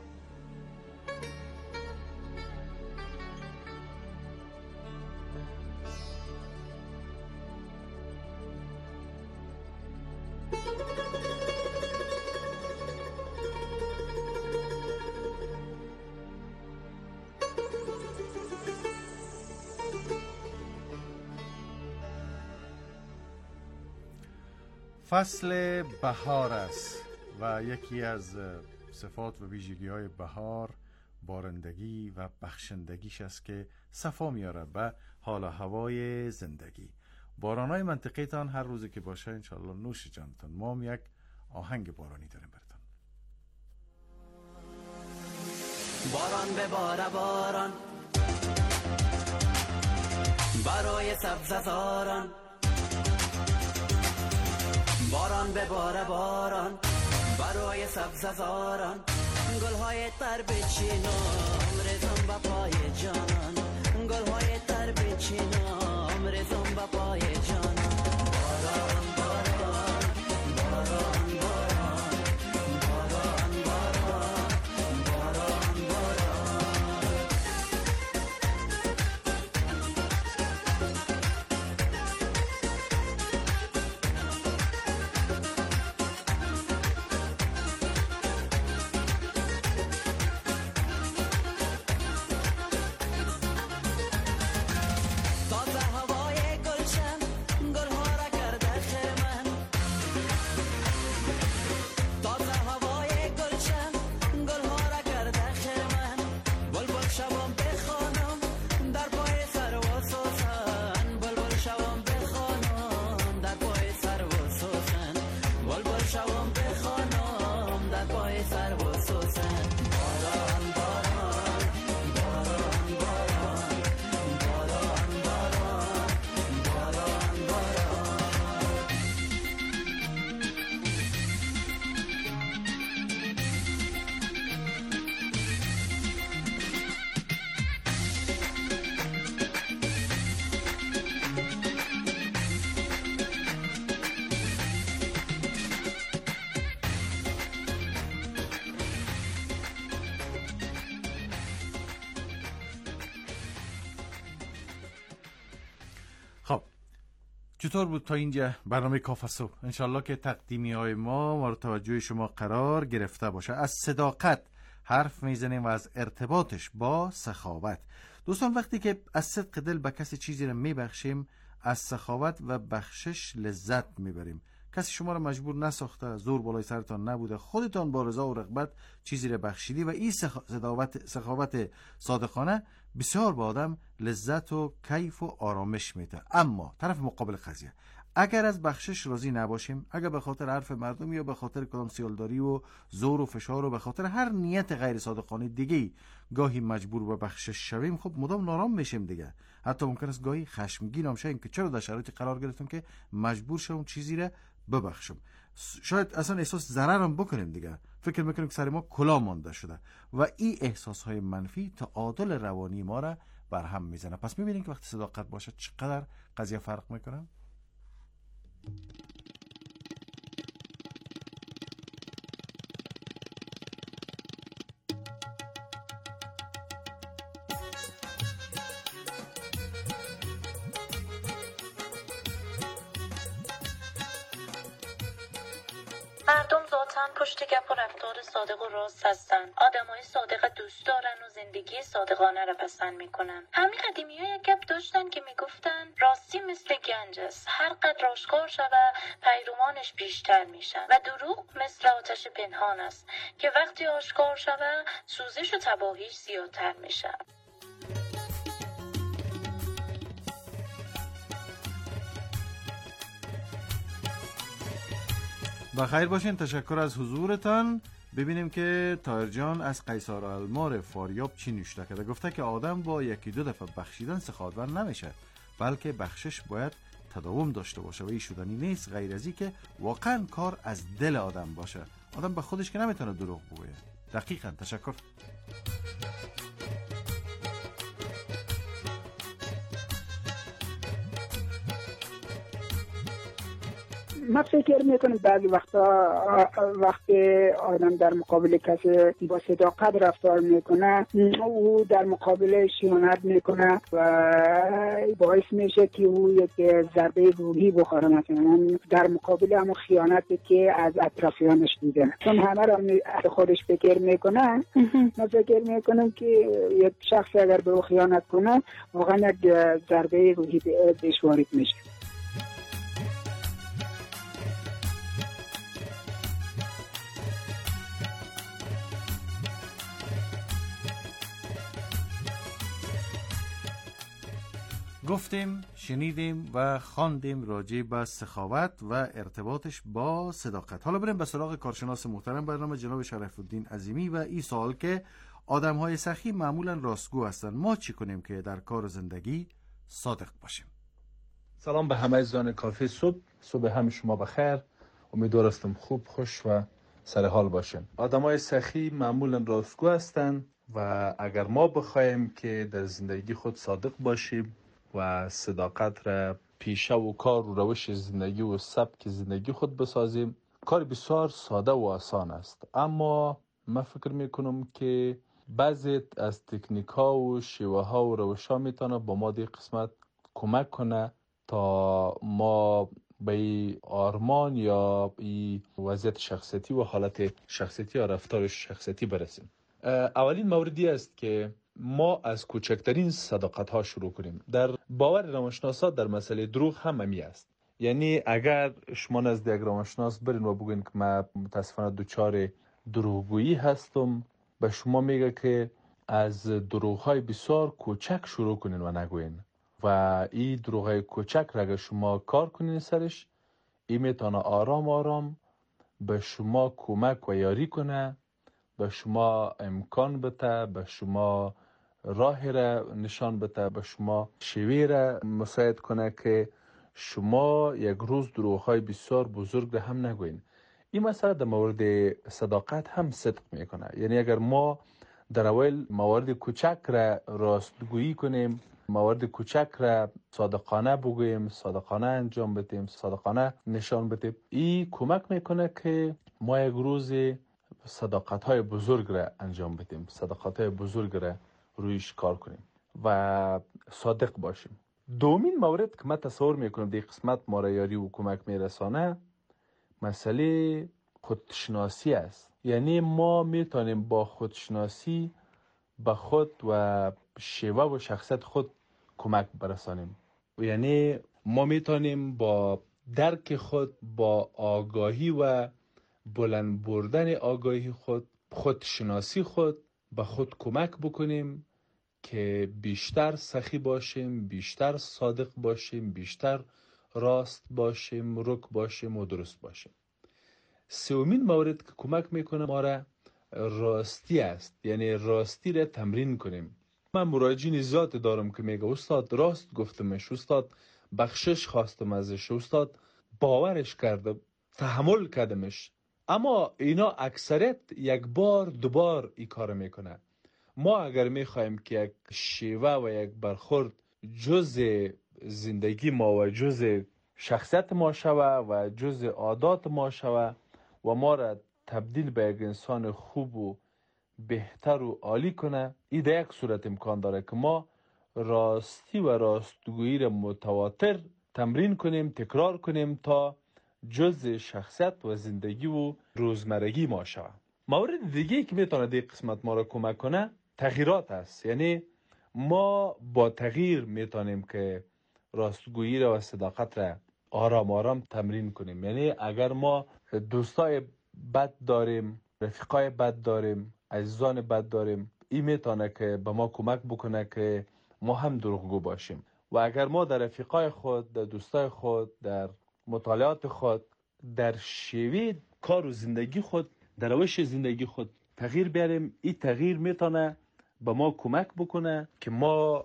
فصل بهار است و یکی از صفات و ویژگی های بهار بارندگی و بخشندگیش است که صفا میاره به حال و هوای زندگی. بارانهای منطقه تان هر روزی که باشه انشالله نوش جانتان. ما هم یک آهنگ بارانی داریم براتون. باران به باره باران برای سبززاران، باران به باره باران برای سبززاران، گلهای تر بچینم ریزم به پای جانان، گلهای تر بچینم ریزم به پای جانان. باران باران باران باران باران باران باران باران. چطور بود تا اینجا برنامه کافه صبح؟ انشالله که تقدیمی های ما مورد توجه شما قرار گرفته باشه. از صداقت حرف میزنیم و از ارتباطش با سخاوت. دوستان وقتی که از صدق دل به کسی چیزی رو میبخشیم، از سخاوت و بخشش لذت میبریم. کسی شما رو مجبور نساخته، زور بالای سرتان نبوده، خودتان با رضا و رغبت چیزی رو بخشیدی و این سخاوت سخاوت صادقانه بسیار به آدم لذت و کیف و آرامش میده. اما طرف مقابل قضیه، اگر از بخشش راضی نباشیم، اگر به خاطر حرف مردم یا به خاطر کدام سیالداری و زور و فشار و به خاطر هر نیت غیر صادقانه دیگه گاهی مجبور به بخشش شویم، خب مدام نارام میشیم دیگه. حتی ممکن است گاهی خشمگین هم شویم که چرا در شرایطی قرار گرفتم که مجبور شوم چیزی را ببخشم. شاید اصلا احساس ضرر هم بکنیم دیگه، فکر میکنیم که سر ما کلا مانده شده و این احساس های منفی تعادل روانی ما را برهم میزنه. پس میبینیم که وقتی صداقت باشه چقدر قضیه فرق میکنه. مردم ذاتاً پشت گپ و رفتار صادق و راست هستن. آدمای صادق دوست دارن و زندگی صادقانه را پسند میکنن. همین قدیمی ها یک گپ داشتن که میگفتن راستی مثل گنج است، هر قدر آشکار شوه پیروانش بیشتر میشن، و دروغ مثل آتش پنهان است که وقتی آشکار شوه سوزش و تباهیش زیادتر میشه. بخیر باشین، تشکر از حضورتان. ببینیم که طاهر جان از قیصر المار فاریاب چی نوشته کرده. گفته که آدم با یکی دو دفعه بخشیدن سخاوتمند نمیشه، بلکه بخشش باید تداوم داشته باشه و این شدنی نیست، غیر از این که واقعا کار از دل آدم باشه. آدم به خودش که نمیتونه دروغ بگه. دقیقاً. تشکر. من فکر میکنم بعضی وقتا وقتی آدم در مقابل کسی با صداقت رفتار میکنه، او در مقابل خیانت میکنه و باعث میشه که او یک ضربه روحی بخوره، مثلا در مقابل همون خیانتی که از اطرافیانش دیده، چون همه را خودش فکر میکنه. من فکر میکنم که یک شخص اگر به او خیانت کنه واقعا یک ضربه روحی بهش وارد میشه. گفتیم، شنیدیم و خواندیم راجع به سخاوت و ارتباطش با صداقت. حالا بریم به سراغ کارشناس محترم برنامه جناب شریف الدین عظیمی و این سوال که آدم‌های سخی معمولا راستگو هستند. ما چی کنیم که در کار و زندگی صادق باشیم؟ سلام به همه عزیزان کافه صبح. صبح همه شما بخیر. امیدوارم خوب، خوش و سر حال باشین. آدم‌های سخی معمولا راستگو هستند و اگر ما بخوایم که در زندگی خود صادق باشیم و صداقت را پیشه و کار و روش زندگی و سبک زندگی خود بسازیم، کار بسیار ساده و آسان است. اما من فکر میکنم که بعضی از تکنیک ها و شیوه ها و روش ها میتونه با ما دی قسمت کمک کنه تا ما به آرمان یا به وضعیت شخصیتی و حالت شخصیتی یا رفتار شخصیتی برسیم. اولین موردی است که ما از کوچکترین صداقت ها شروع کنیم. در باور روانشناسا در مسئله دروغ هم همی است. یعنی اگر شما نزد یک روانشناس برین و بگوین که من متاسفانه دچار دروغگویی هستم، به شما میگه که از دروغ های بسیار کوچک شروع کنین و نگوین و این دروغ های کوچک را اگر شما کار کنین سرش، این میتونه آرام آرام به شما کمک و یاری کنه، به شما امکان بده، به شما راه را نشان بده، به شما شیوه را مساعد کنه که شما یک روز دروغ‌های بسیار بزرگ را هم نگوین. این مسئله در مورد صداقت هم صدق میکنه. یعنی اگر ما در اول موارد کوچک را راستگویی کنیم، موارد کوچک را صادقانه بگوییم، صادقانه انجام بدیم، صادقانه نشان بدیم، این کمک میکنه که ما یک روز صداقت‌های بزرگ را انجام بدیم، صداقت‌های بزرگ را رویش کار کنیم و صادق باشیم. دومین مورد که من تصور میکنم در قسمت ما را یاری و کمک میرسانه مسئله خودشناسی است. یعنی ما میتونیم با خودشناسی به خود و شیوه و شخصیت خود کمک برسانیم. یعنی ما میتونیم با درک خود، با آگاهی و بلند بردن آگاهی خود، خودشناسی خود به خود کمک بکنیم که بیشتر سخی باشیم، بیشتر صادق باشیم، بیشتر راست باشیم، رک باشیم و درست باشیم. سومین مورد که کمک میکنه ما را راستی است. یعنی راستی را تمرین کنیم. من مراجعین زیاد دارم که میگه استاد راست گفتمش، استاد بخشش خواستم ازش، استاد باورش کردم، تحمل کردمش، اما اینا اکثریت یک بار دوبار این کار میکنه. ما اگر میخوایم که یک شیوه و یک برخورد جز زندگی ما و جز شخصیت ما شوه و جز عادات ما شوه و ما را تبدیل به یک انسان خوب و بهتر و عالی کنه، این در یک صورت امکان داره که ما راستی و راستگویی را متواتر تمرین کنیم، تکرار کنیم تا جز شخصیت و زندگی و روزمرگی ما شوه. مورد دیگه که میتونه در قسمت ما را کمک کنه تغییرات است. یعنی ما با تغییر میتونیم که راستگویی را و صداقت را آرام آرام تمرین کنیم. یعنی اگر ما دوستای بد داریم، رفیقای بد داریم، عزیزان بد داریم، این میتونه که به ما کمک بکنه که ما هم دروغگو باشیم. و اگر ما در رفیقای خود، در دوستای خود، در مطالعات خود، در شیوه کار و زندگی خود، در روش زندگی خود تغییر بیاریم، این تغییر میتونه به ما کمک بکنه که ما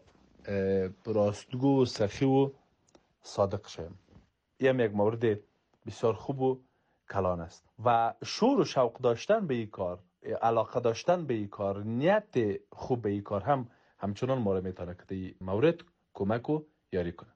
راستگو و سخی و صادق شیم. این یک مورد بسیار خوب و کلان است. و شور و شوق داشتن به این کار، علاقه داشتن به این کار، نیت خوب به این کار هم همچنان ما را میتونه که این مورد کمک و یاری کنه.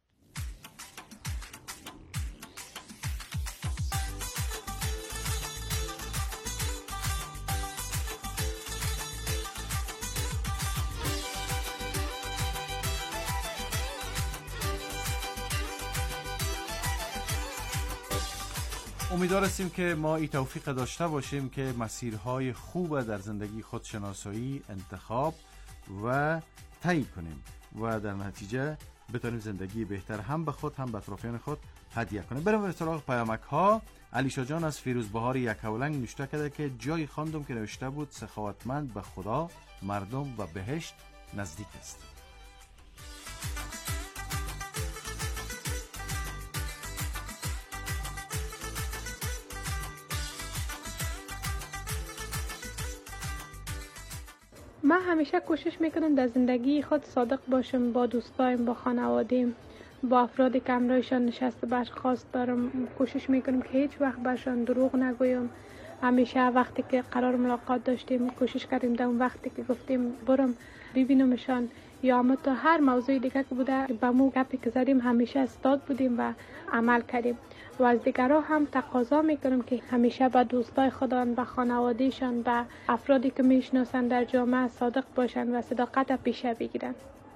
امیدوار هستیم که ما این توفیق داشته باشیم که مسیرهای خوب در زندگی خود شناسایی، انتخاب و طی کنیم و در نتیجه بتونیم زندگی بهتر هم به خود هم به اطرافیان خود هدیه کنیم. بریم به سراغ پیامک ها. علیشا جان از فیروز بهار یکاولنگ نوشته کرده که جایی خواندم که نوشته بود سخاوتمند به خدا، مردم و بهشت نزدیک است. من همیشه کوشش میکنم در زندگی خود صادق باشم، با دوستایم، با خانوادیم، با افرادی که همراهشان نشسته باش خواست دارم. کوشش میکنم که هیچ وقت برشان دروغ نگویم. همیشه وقتی که قرار ملاقات داشتیم کوشش کردیم در اون وقتی که گفتیم برم ببینمشان یا اما تا هر موضوع دیگه که بوده با مو گپی که زدیم همیشه استاد بودیم و عمل کردیم. و از دیگرها هم تقاضا میکنم که همیشه با دوستای خودان، با خانوادهشان، با افرادی که میشناسن در جامعه صادق باشن و صداقت پیشه بگیرن.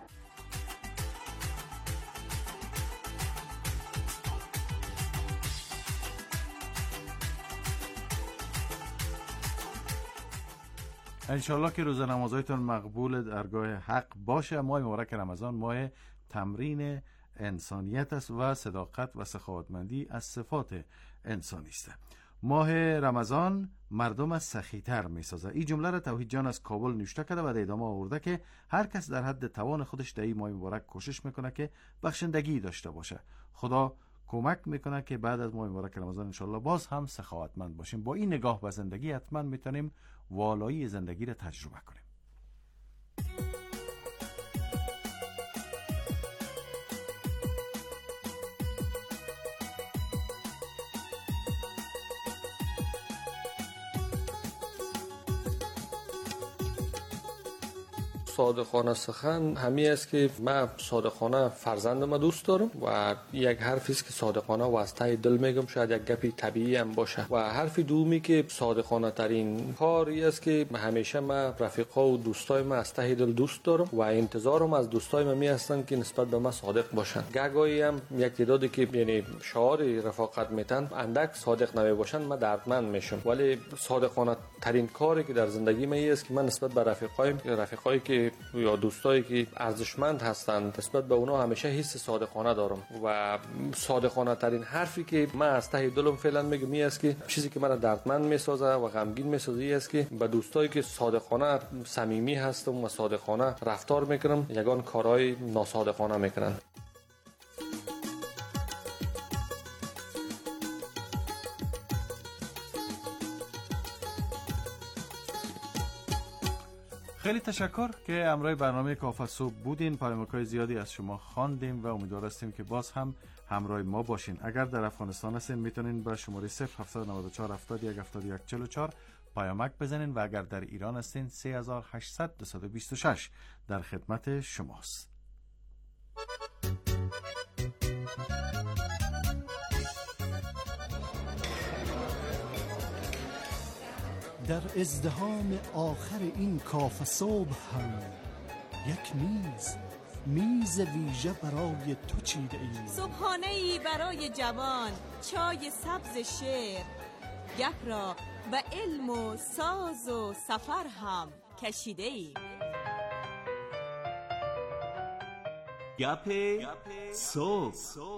انشالله که روز نمازهایتون مقبول درگاه حق باشه. ماه مبارک رمضان ماه تمرین انسانیت است و صداقت و سخاوتمندی از صفات انسانی است. ماه رمضان مردم از سخیتر می سازه. این جمله را توحید جان از کابل نوشته کرده و در ادامه آورده که هر کس در حد توان خودش در این ماه مبارک کوشش میکنه که بخشندگی داشته باشه. خدا کمک میکنه که بعد از ماه مبارک رمضان انشالله باز هم سخاوتمند باشیم. با این نگاه به زندگی حتما میتونیم والایی زندگی را تجربه کنیم. صادقانه سخن همی است که من صادقانه فرزندم دوست دارم و یک حرفی است که صادقانه و از ته دل میگم، شاید یک گپی طبیعی هم باشه. و حرف دومی که صادقانه ترین کاری است که همیشه من رفیقا و دوستای من از ته دل دوست دارم و انتظارم از دوستای من می هستن که نسبت به من صادق باشن. گاگایی هم یک تعدادی که یعنی شعار رفاقت میتن اندک صادق نمی باشن من دردمند میشم، ولی صادقانه ترین کاری که در زندگی من است که من نسبت به رفیقایم رفیقایی که یا دوستایی که ارزشمند هستند نسبت به اونا همیشه حس صادقانه دارم. و صادقانه ترین حرفی که من از ته دلم فعلا میگم است که چیزی که من دردمند میسازه و غمگین میسازه است که به دوستایی که صادقانه صمیمی هستم و صادقانه رفتار میکنم یگان کارهای ناصادقانه میکنن. خیلی تشکر که همراه برنامه کافه صبح بودین. پیامک‌های زیادی از شما خواندیم و امیدوار هستیم که باز هم همراه ما باشین. اگر در افغانستان هستین میتونین به شماره صفر هفت نه چهار هفتاد و یک هفتاد و یک چهل و چهار پیامک بزنین و اگر در ایران هستین سه هزار و هشتصد دویست و بیست و شش در خدمت شماست. در ازدحام آخر این کافه صبح هم یک میز میز ویژه برای تو چیده ایم. صبحانه‌ای برای جوان، چای سبز شعر، گپ را به علم و ساز و سفر هم کشیده ایم. گپ صبح.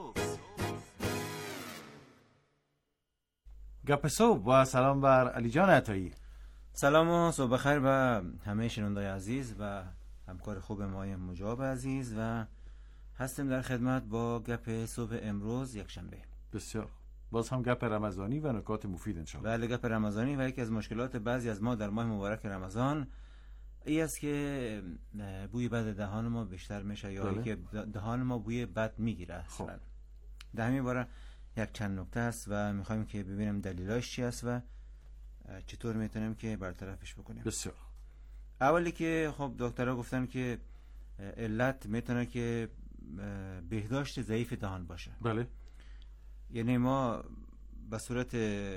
گپ صبح و سلام بر علی جان عطایی. سلام و صبح بخیر به همه شنوندای عزیز و همکار خوب ما مجاب عزیز و هستیم در خدمت با گپ صبح امروز یک شنبه. بسیار باز هم گپ رمضانی و نکات مفید انشاءالله. بله گپ رمضانی و یکی از مشکلات بعضی از ما در ماه مبارک رمضان ای است که بوی بد دهان ما بیشتر میشه یا اینکه دهان ما بوی بد میگیره. خب در همین باره یک چند نکته است و میخوایم که ببینیم دلیلاش چی است و چطور میتونیم که برطرفش بکنیم. بسیار اولی که خب دکترها گفتن که علت میتونه که بهداشت ضعیف دهان باشه. بله. یعنی ما به صورت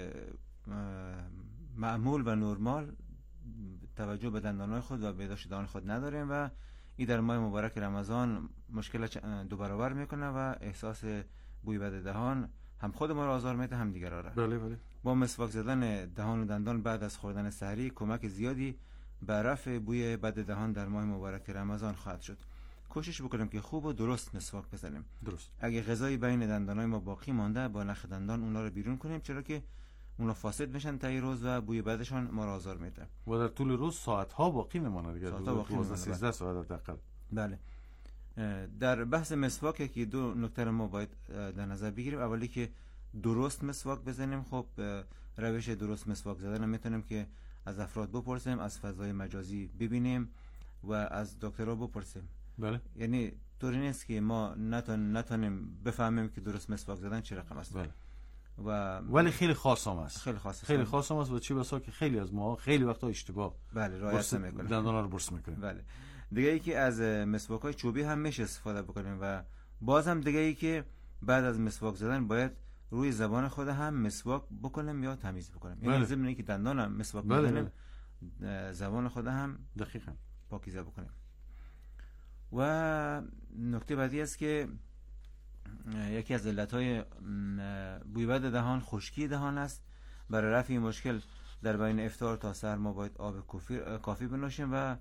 معمول و نرمال توجه به دندانهای خود و بهداشت دهان خود نداریم و این در ماه مبارک رمضان مشکل دو برابر میکنه و احساس بوی بد دهان هم خود ما را آزار میده هم دیگر را. بله بله. با مسواک زدن دهان و دندان بعد از خوردن سحری کمک زیادی به رفع بوی بد دهان در ماه مبارک رمضان خواهد شد. کوشش بکنیم که خوب و درست مسواک بزنیم. درست. اگه غذای بین دندانای ما باقی مانده با نخ دندان اونا رو بیرون کنیم، چرا که اونا فاسد میشن تا روز و بوی بدشان ما را آزار میده. و در طول روز ساعت ها باقی میمونه دیگه. ساعت ها باقی میمونه. سیزده ساعت حداقل. بله. در بحث مسواک که دو نکته ما باید در نظر بگیریم. اولی که درست مسواک بزنیم. خب روش درست مسواک زدن میتونیم که از افراد بپرسیم، از فضای مجازی ببینیم و از دکترها بپرسیم. بله. یعنی طوری نیست که ما نتون نتونیم بفهمیم که درست مسواک زدن چه رقم است. بله. و ولی خیلی خاص هم است. خیلی خاص خیلی خاص هم است و چی بسا که خیلی از ما خیلی وقتا اشتباه بله رعایت میکنیم. دندانا رو برس میکنیم. بله. دیگه ای که از مسواک‌های چوبی هم میشه استفاده بکنیم و باز هم دیگه ای که بعد از مسواک زدن باید روی زبان خود هم مسواک بکنیم یا تمیز بکنیم. یعنی ضمن اینکه دندان هم مسواک بزنیم زبان خود هم دقیقاً پاکیزه بکنیم. و نکته بعدی است که یکی از علتهای بوی بد دهان خشکی دهان است. برای رفع این مشکل در بین افطار تا سحر ما باید آب کافی کافی بنوشیم و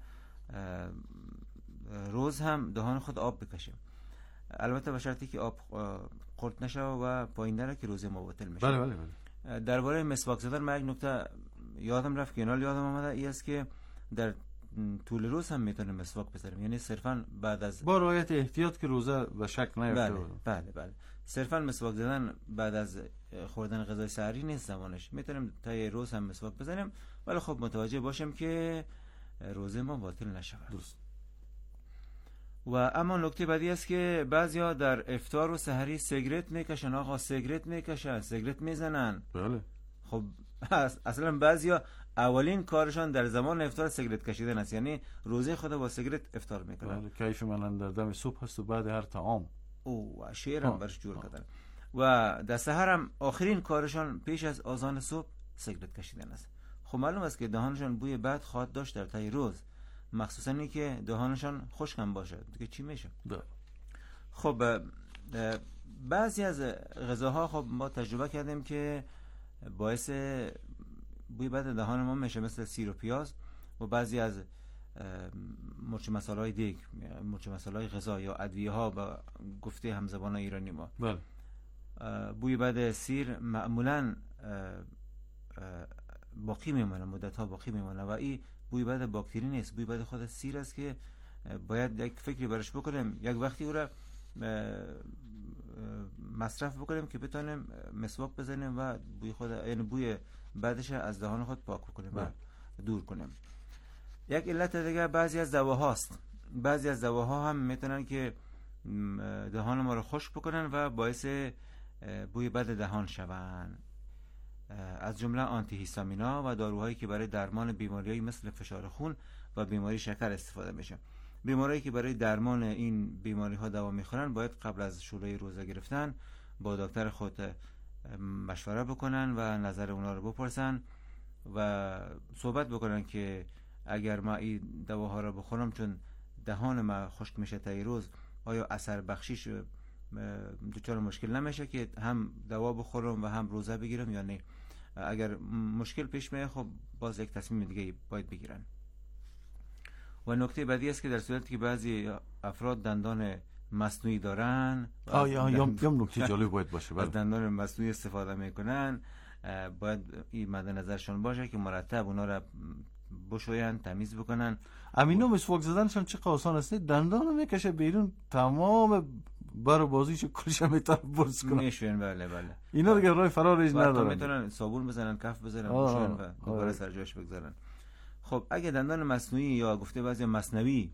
روز هم دهان خود آب بکشیم، البته به شرطی که آب قورت نشه و پایین نره که روزه ما باطل میشه. بله بله بله. درباره مسواک زدن من یک نکته یادم رفت که اینا یادم آمده ای است که در طول روز هم میتونیم مسواک بزنیم، یعنی صرفا بعد از با رعایت احتیاط که روزه به شک نیفته. بله بله بله. صرفا مسواک زدن بعد از خوردن غذای سحری نیست زمانش، میتونیم تا روز هم مسواک بزنیم ولی خب متوجه باشیم که روزه ما باطل نشه. درست. و اما نکته بعدی است که بعضیا در افطار و سحری سیگرت میکشن. آقا سیگرت میکشن، سیگرت میزنن. بله. خب اصلا بعضیا اولین کارشان در زمان افطار سیگرت کشیدن است، یعنی روزه خود با سیگرت افطار میکنن. بله، کیف من در دم صبح هست و بعد هر طعام. او شیر هم برش جور کردن. و در سحر هم آخرین کارشان پیش از آذان صبح سیگرت کشیدن است. خب معلوم است که دهانشان بوی بد خواهد داشت در طی روز، مخصوصا اینی که دهانشان خشک هم باشه. دیگه چی میشه؟ ده. خب بعضی از غذاها خب ما تجربه کردیم که باعث بوی بد دهان ما میشه، مثل سیر و پیاز و بعضی از مرچ مساله‌های دیگ، مرچ مساله‌های غذا یا ادویه ها با گفته همزبان ایرانی ما. بله. بوی بد سیر معمولاً باقی میمونه، مدت ها باقی میمونه و این بوی بد باکتری نیست، بوی بد خود سیر است که باید یک فکری برش بکنیم، یک وقتی او را مصرف بکنیم که بتونیم مسواک بزنیم و بوی خود، یعنی بوی بعدش از دهان خود پاک بکنیم و دور کنیم. یک علت دیگه بعضی از دواهاست. بعضی از دواها هم میتونن که دهان ما رو خشک بکنن و باعث بوی بد دهان شوند. از جمله آنتی هیستامینا و داروهایی که برای درمان بیماریایی مثل فشار خون و بیماری شکر استفاده میشه. بیماریایی که برای درمان این بیماری ها دوا میخورن باید قبل از شروع روزه گرفتن با دکتر خود مشوره بکنن و نظر اونا رو بپرسن و صحبت بکنن که اگر ما این دواها رو بخورم چون دهان ما خشک میشه تا روز، آیا اثر بخشیش دچار مشکل نمیشه که هم دوا بخورم و هم روزه بگیرم یا نه؟ اگر مشکل پیش میاد خب باز یک تصمیم دیگه باید بگیرن. و نکته بعدی است که در صورتی که بعضی افراد دندان مصنوعی دارن، آه یا یا نکته جالب باید باشه، از دندان مصنوعی استفاده میکنن، باید این مد نظرشون باشه که مرتب اونا را بشوین، تمیز بکنن. امینو مسواک زدنشون چه آسان است، دندانو میکشه بیرون، تمام بر بازیش کلش میتونه برس کنه میشون. بله بله، اینا دیگه راه فرارش ندارن، میتونن صابون بزنن، کف بزنن، بشوین و دوباره سر جاش بگذارن. خب اگه دندان مصنوعی یا گفته بعضی مصنوعی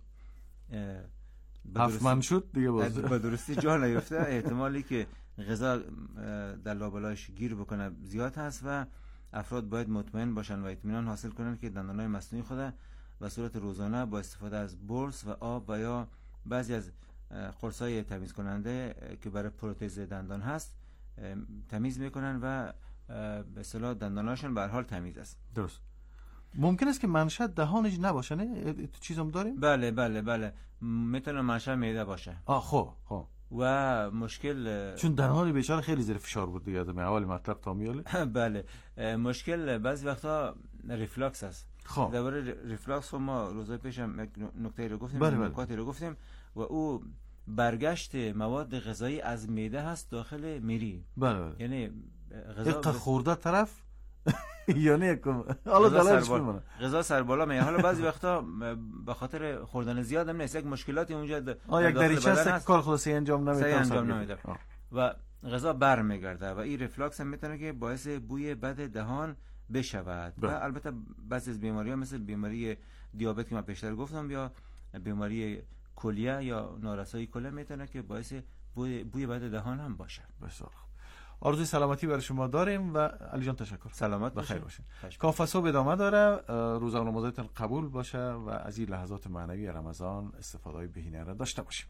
هفمن شد دیگه باز به درستی جا نیفته، احتمالی که غذا در لابلایش گیر بکنه زیاد هست و افراد باید مطمئن باشن و اطمینان حاصل کنن که دندانهای مصنوعی خود به صورت روزانه با استفاده از برس و آب و یا بعضی از قرصای تمیز کننده که برای پروتز دندان هست تمیز میکنن و به اصطلاح دنداناشون به هر حال تمیز است. درست. ممکن است که منشأ دهانش نباشه، نه چیزام داریم؟ بله بله بله، میتونه منشأ معده باشه. آه خب خب. و مشکل چون دهان بیچاره خیلی زیر فشار بود دیگه، آدم اول مطلب تا میاله. بله، مشکل بعضی وقتا ریفلاکس است. خب درباره ریفلاکس ما روزای پیشم یک نکته رو گفتیم، بله نکاتی رو گفتیم و او برگشت مواد غذایی از معده هست داخل میری. بله بله. یعنی غذا بس... خورده طرف یعنی کم حالا دلایلش میمونه، غذا سر بالا میاد. حالا بعضی وقتا به خاطر خوردن زیاد هم نیست، یک مشکلاتی اونجا آ یک دریچه است کار خلاصی انجام نمیده، انجام نمیده و غذا بر میگرده و این ریفلاکس هم میتونه که باعث بوی بد دهان بشود. و البته بعضی از بیماری‌ها مثل بیماری دیابت که من پیشتر گفتم یا بیماری کلیه یا نارسایی کلیه میتونه که باعث بوی بوی بد دهان هم باشه. بسیار آرزوی سلامتی برای شما داریم و علی جان تشکر. سلامت بخیر باشین. کافه صبح ادامه داره، روزانه نمازتون قبول باشه و از این لحظات معنوی رمضان استفاده بهینه را داشته باشیم.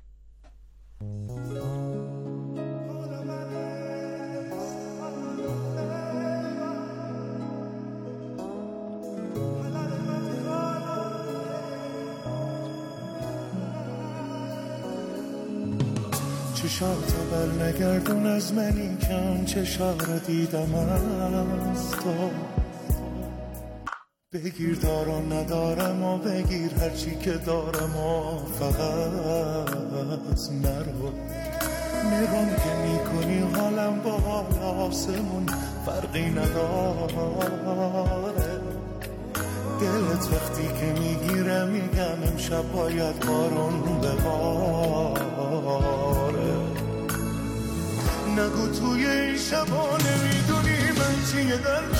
چشاتو بر نگردون از من، این کم چشا رو دیدم از تو. بگیر دارم ندارم و بگیر هرچی که دارم و فقط نرو. نگام که میکنی حالم با حال آسمون فرقی نداره. دلت وقتی که میگیره میگم امشب باید بارون بباره. نگو توی این شبا نمیدونی من چیه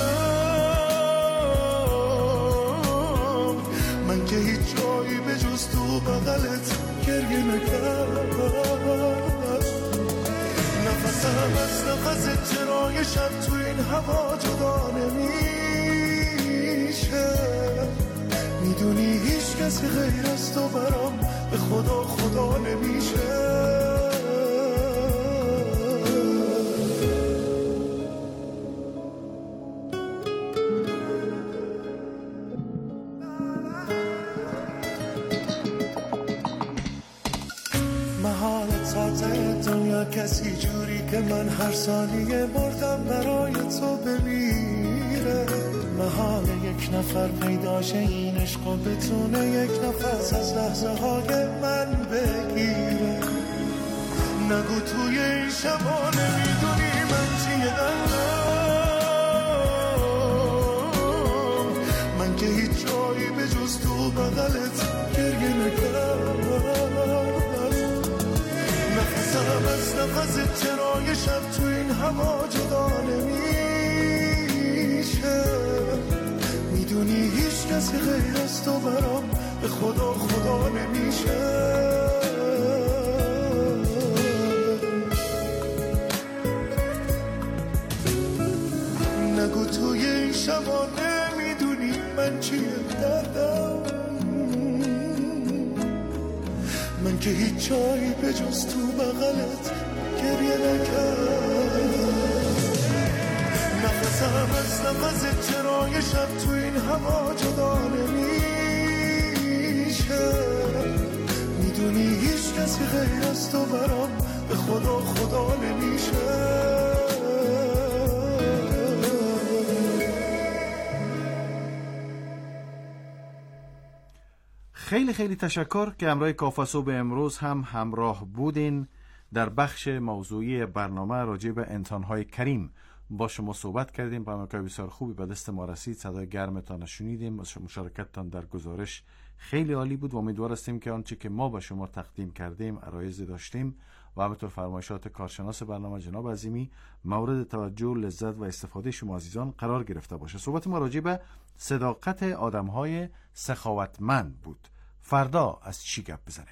دلم، من که هیچ جایی به جز تو بغلت گریه نکردم. نفسم از نفست چرا یه شب تو این هوا جدا نمیشه. نمیشه. میدونی هیچ کسی غیر از تو برام به خدا خدا نمیشه. دنیا کسی جوری که من هر ثانیه مردم برای تو بمیره. محال یک نفر پیداشه این عشق و بتونه یک نفس از لحظه های من بگیره. نگو توی این شبا نمیدونی من چیه دلم. من که هیچ جایی به جز تو بغلت گریه نکردم. نفسم از نفس چرای شب تو این هوا جدا نمیشه. میدونی هیچ کسی غیر از تو برام به خدا خدا نمیشه. نگو توی این شبا نمیدونی من چیه دردم. من که هیچ جایی به جز تو بغلت گریه نکردم. نفسم از نفس چرای شب تو این هوا جدا نمیشه. میدونی هیچ کسی غیر از تو برام به خدا خدا نمیشه. خیلی خیلی تشکر که همراه کافه صبح امروز هم همراه بودین. در بخش موضوعی برنامه راجع به انسان‌های کریم با شما صحبت کردیم. برنامه بسیار خوبی به دست ما رسید، صدای گرمتان شنیدیم، مشارکتتان در گزارش خیلی عالی بود و امیدوار هستیم که آنچه که ما به شما تقدیم کردیم عرایض داشتیم و همینطور فرمایشات کارشناس برنامه جناب عظیمی مورد توجه، لذت و استفاده شما عزیزان قرار گرفته باشه. صحبت ما راجع به صداقت آدم‌های سخاوتمند بود. فردا از چی گپ بزنیم؟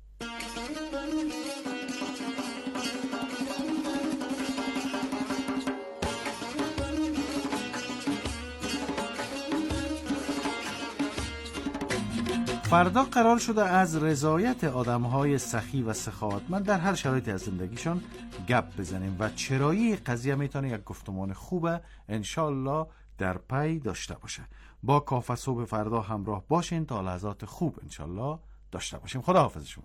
فردا قرار شده از رضایت آدم‌های سخی و سخاوتمند در هر شرایطی از زندگیشان گپ بزنیم و چرایی قضیه میتونه یک گفتمان خوبه انشالله در پی داشته باشه. با کافه صبح فردا همراه باشین تا لحظات خوب انشالله داشته باشیم. خدا حافظ شما.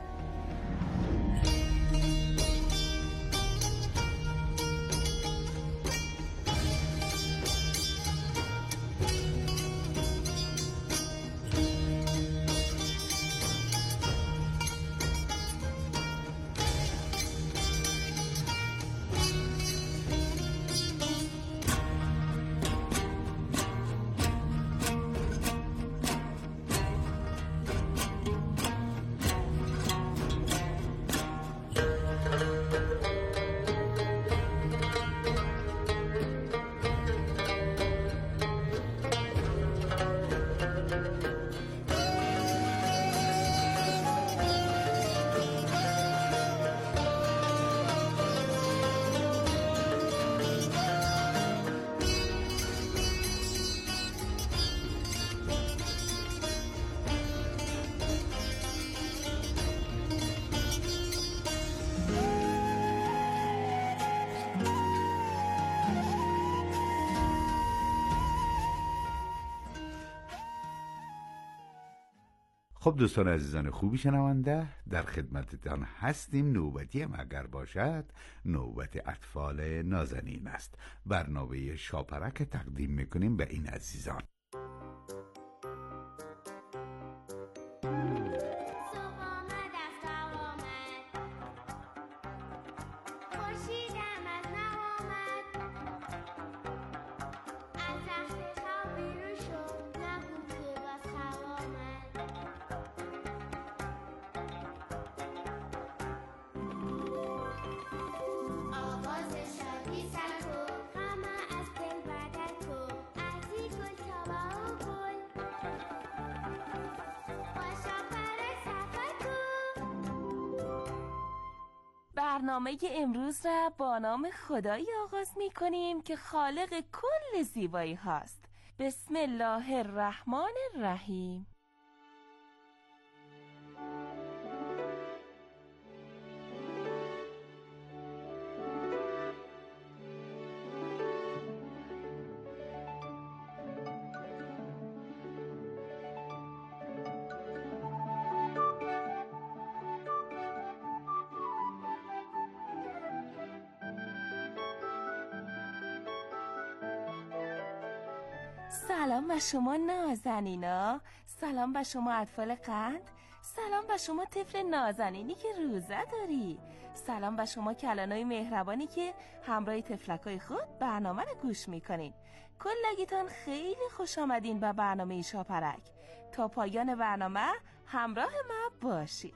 خب دوستان عزیزان خوبی شنونده، در خدمتتان هستیم. نوبتی هم اگر باشد نوبت اطفال نازنین است. برنامه شاپرک تقدیم میکنیم به این عزیزان. برنامه امروز را با نام خدایی آغاز می کنیم که خالق کل زیبایی هاست. بسم الله الرحمن الرحیم. سلام به شما نازنینا، سلام به شما اطفال قند، سلام به شما طفل نازنینی که روزه داری، سلام به شما کلانای مهربانی که همراه طفلکای خود برنامه رو گوش میکنین. کلگیتان خیلی خوش آمدین به برنامه شاپرک. تا پایان برنامه همراه ما باشین.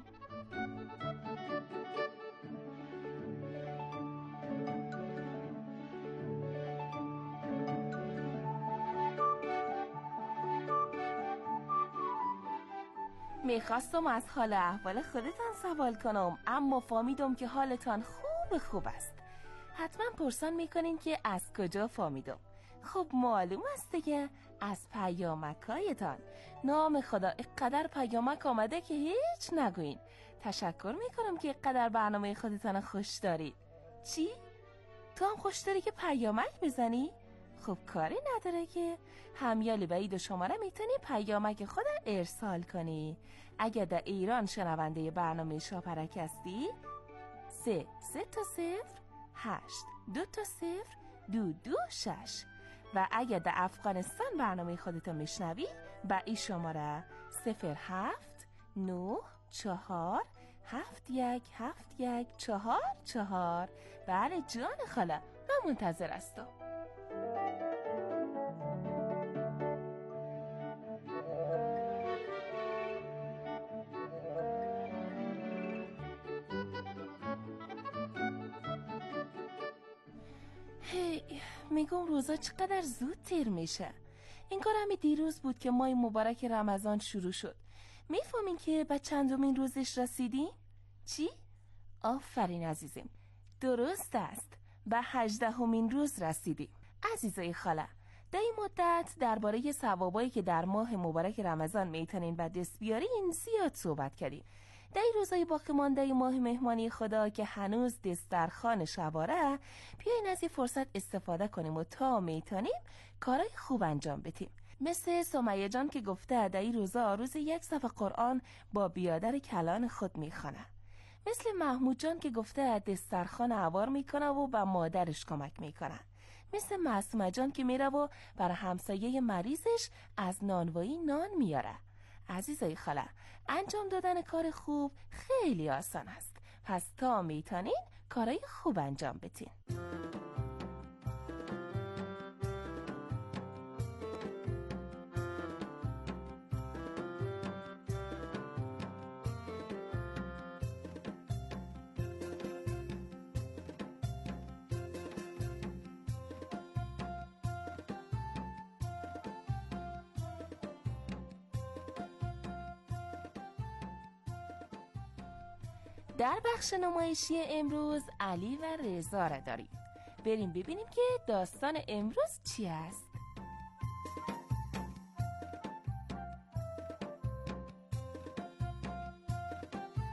میخواستم از حال احوال خودتان سوال کنم، اما فهمیدم که حالتان خوب خوب است. حتما پرسان میکنین که از کجا فهمیدم. خب معلوم است دیگه، از پیامکایتان. نام خدا اقدر پیامک آمده که هیچ نگوین. تشکر میکنم که اقدر برنامه خودتان خوش دارید. چی؟ تو هم خوش داری که پیامک بزنی؟ خب کاری نداره که همیالی بعید و شماره میتونی پیامک خود ارسال کنی. اگه در ایران شنونده برنامه شاپرک هستی سه سه تا صفر هشت دو تا صفر دو دو شش و اگه در افغانستان برنامه خودتو میشنوی با این شماره صفر هفت نه چهار هفت یک هفت یک چهار چهار. بله جان خاله، من منتظر هستم. هی میگم روزا چقدر زود تیر میشه. این کار همین دیروز بود که ماه مبارک رمضان شروع شد. میفهمین که به چندمین روزش رسیدیم؟ چی؟ آفرین عزیزم، درست است، به هجدهمین روز رسیدیم. عزیزای خاله، در این مدت درباره ثوابایی که در ماه مبارک رمضان میتونین به دست بیارین زیاد صحبت کردیم. در این روزای باقی مانده ماه مهمانی خدا که هنوز دسترخوان شواره، بیاین از این فرصت استفاده کنیم و تا میتونیم کارای خوب انجام بدیم. مثل سمیه جان که گفته در این روزا روز یک صفحه قرآن با بیادر کلان خود میخونه. مثل محمود جان که گفته دسترخوان عوار میکنه و به مادرش کمک میکنه. مثل معصومه جان که میره و بر همسایه مریضش از نانوایی نان میاره. عزیزای خاله، انجام دادن کار خوب خیلی آسان است، پس تا میتونین کارای خوب انجام بدین. در بخش نمایشی امروز علی و رضا را داریم. بریم ببینیم که داستان امروز چی است.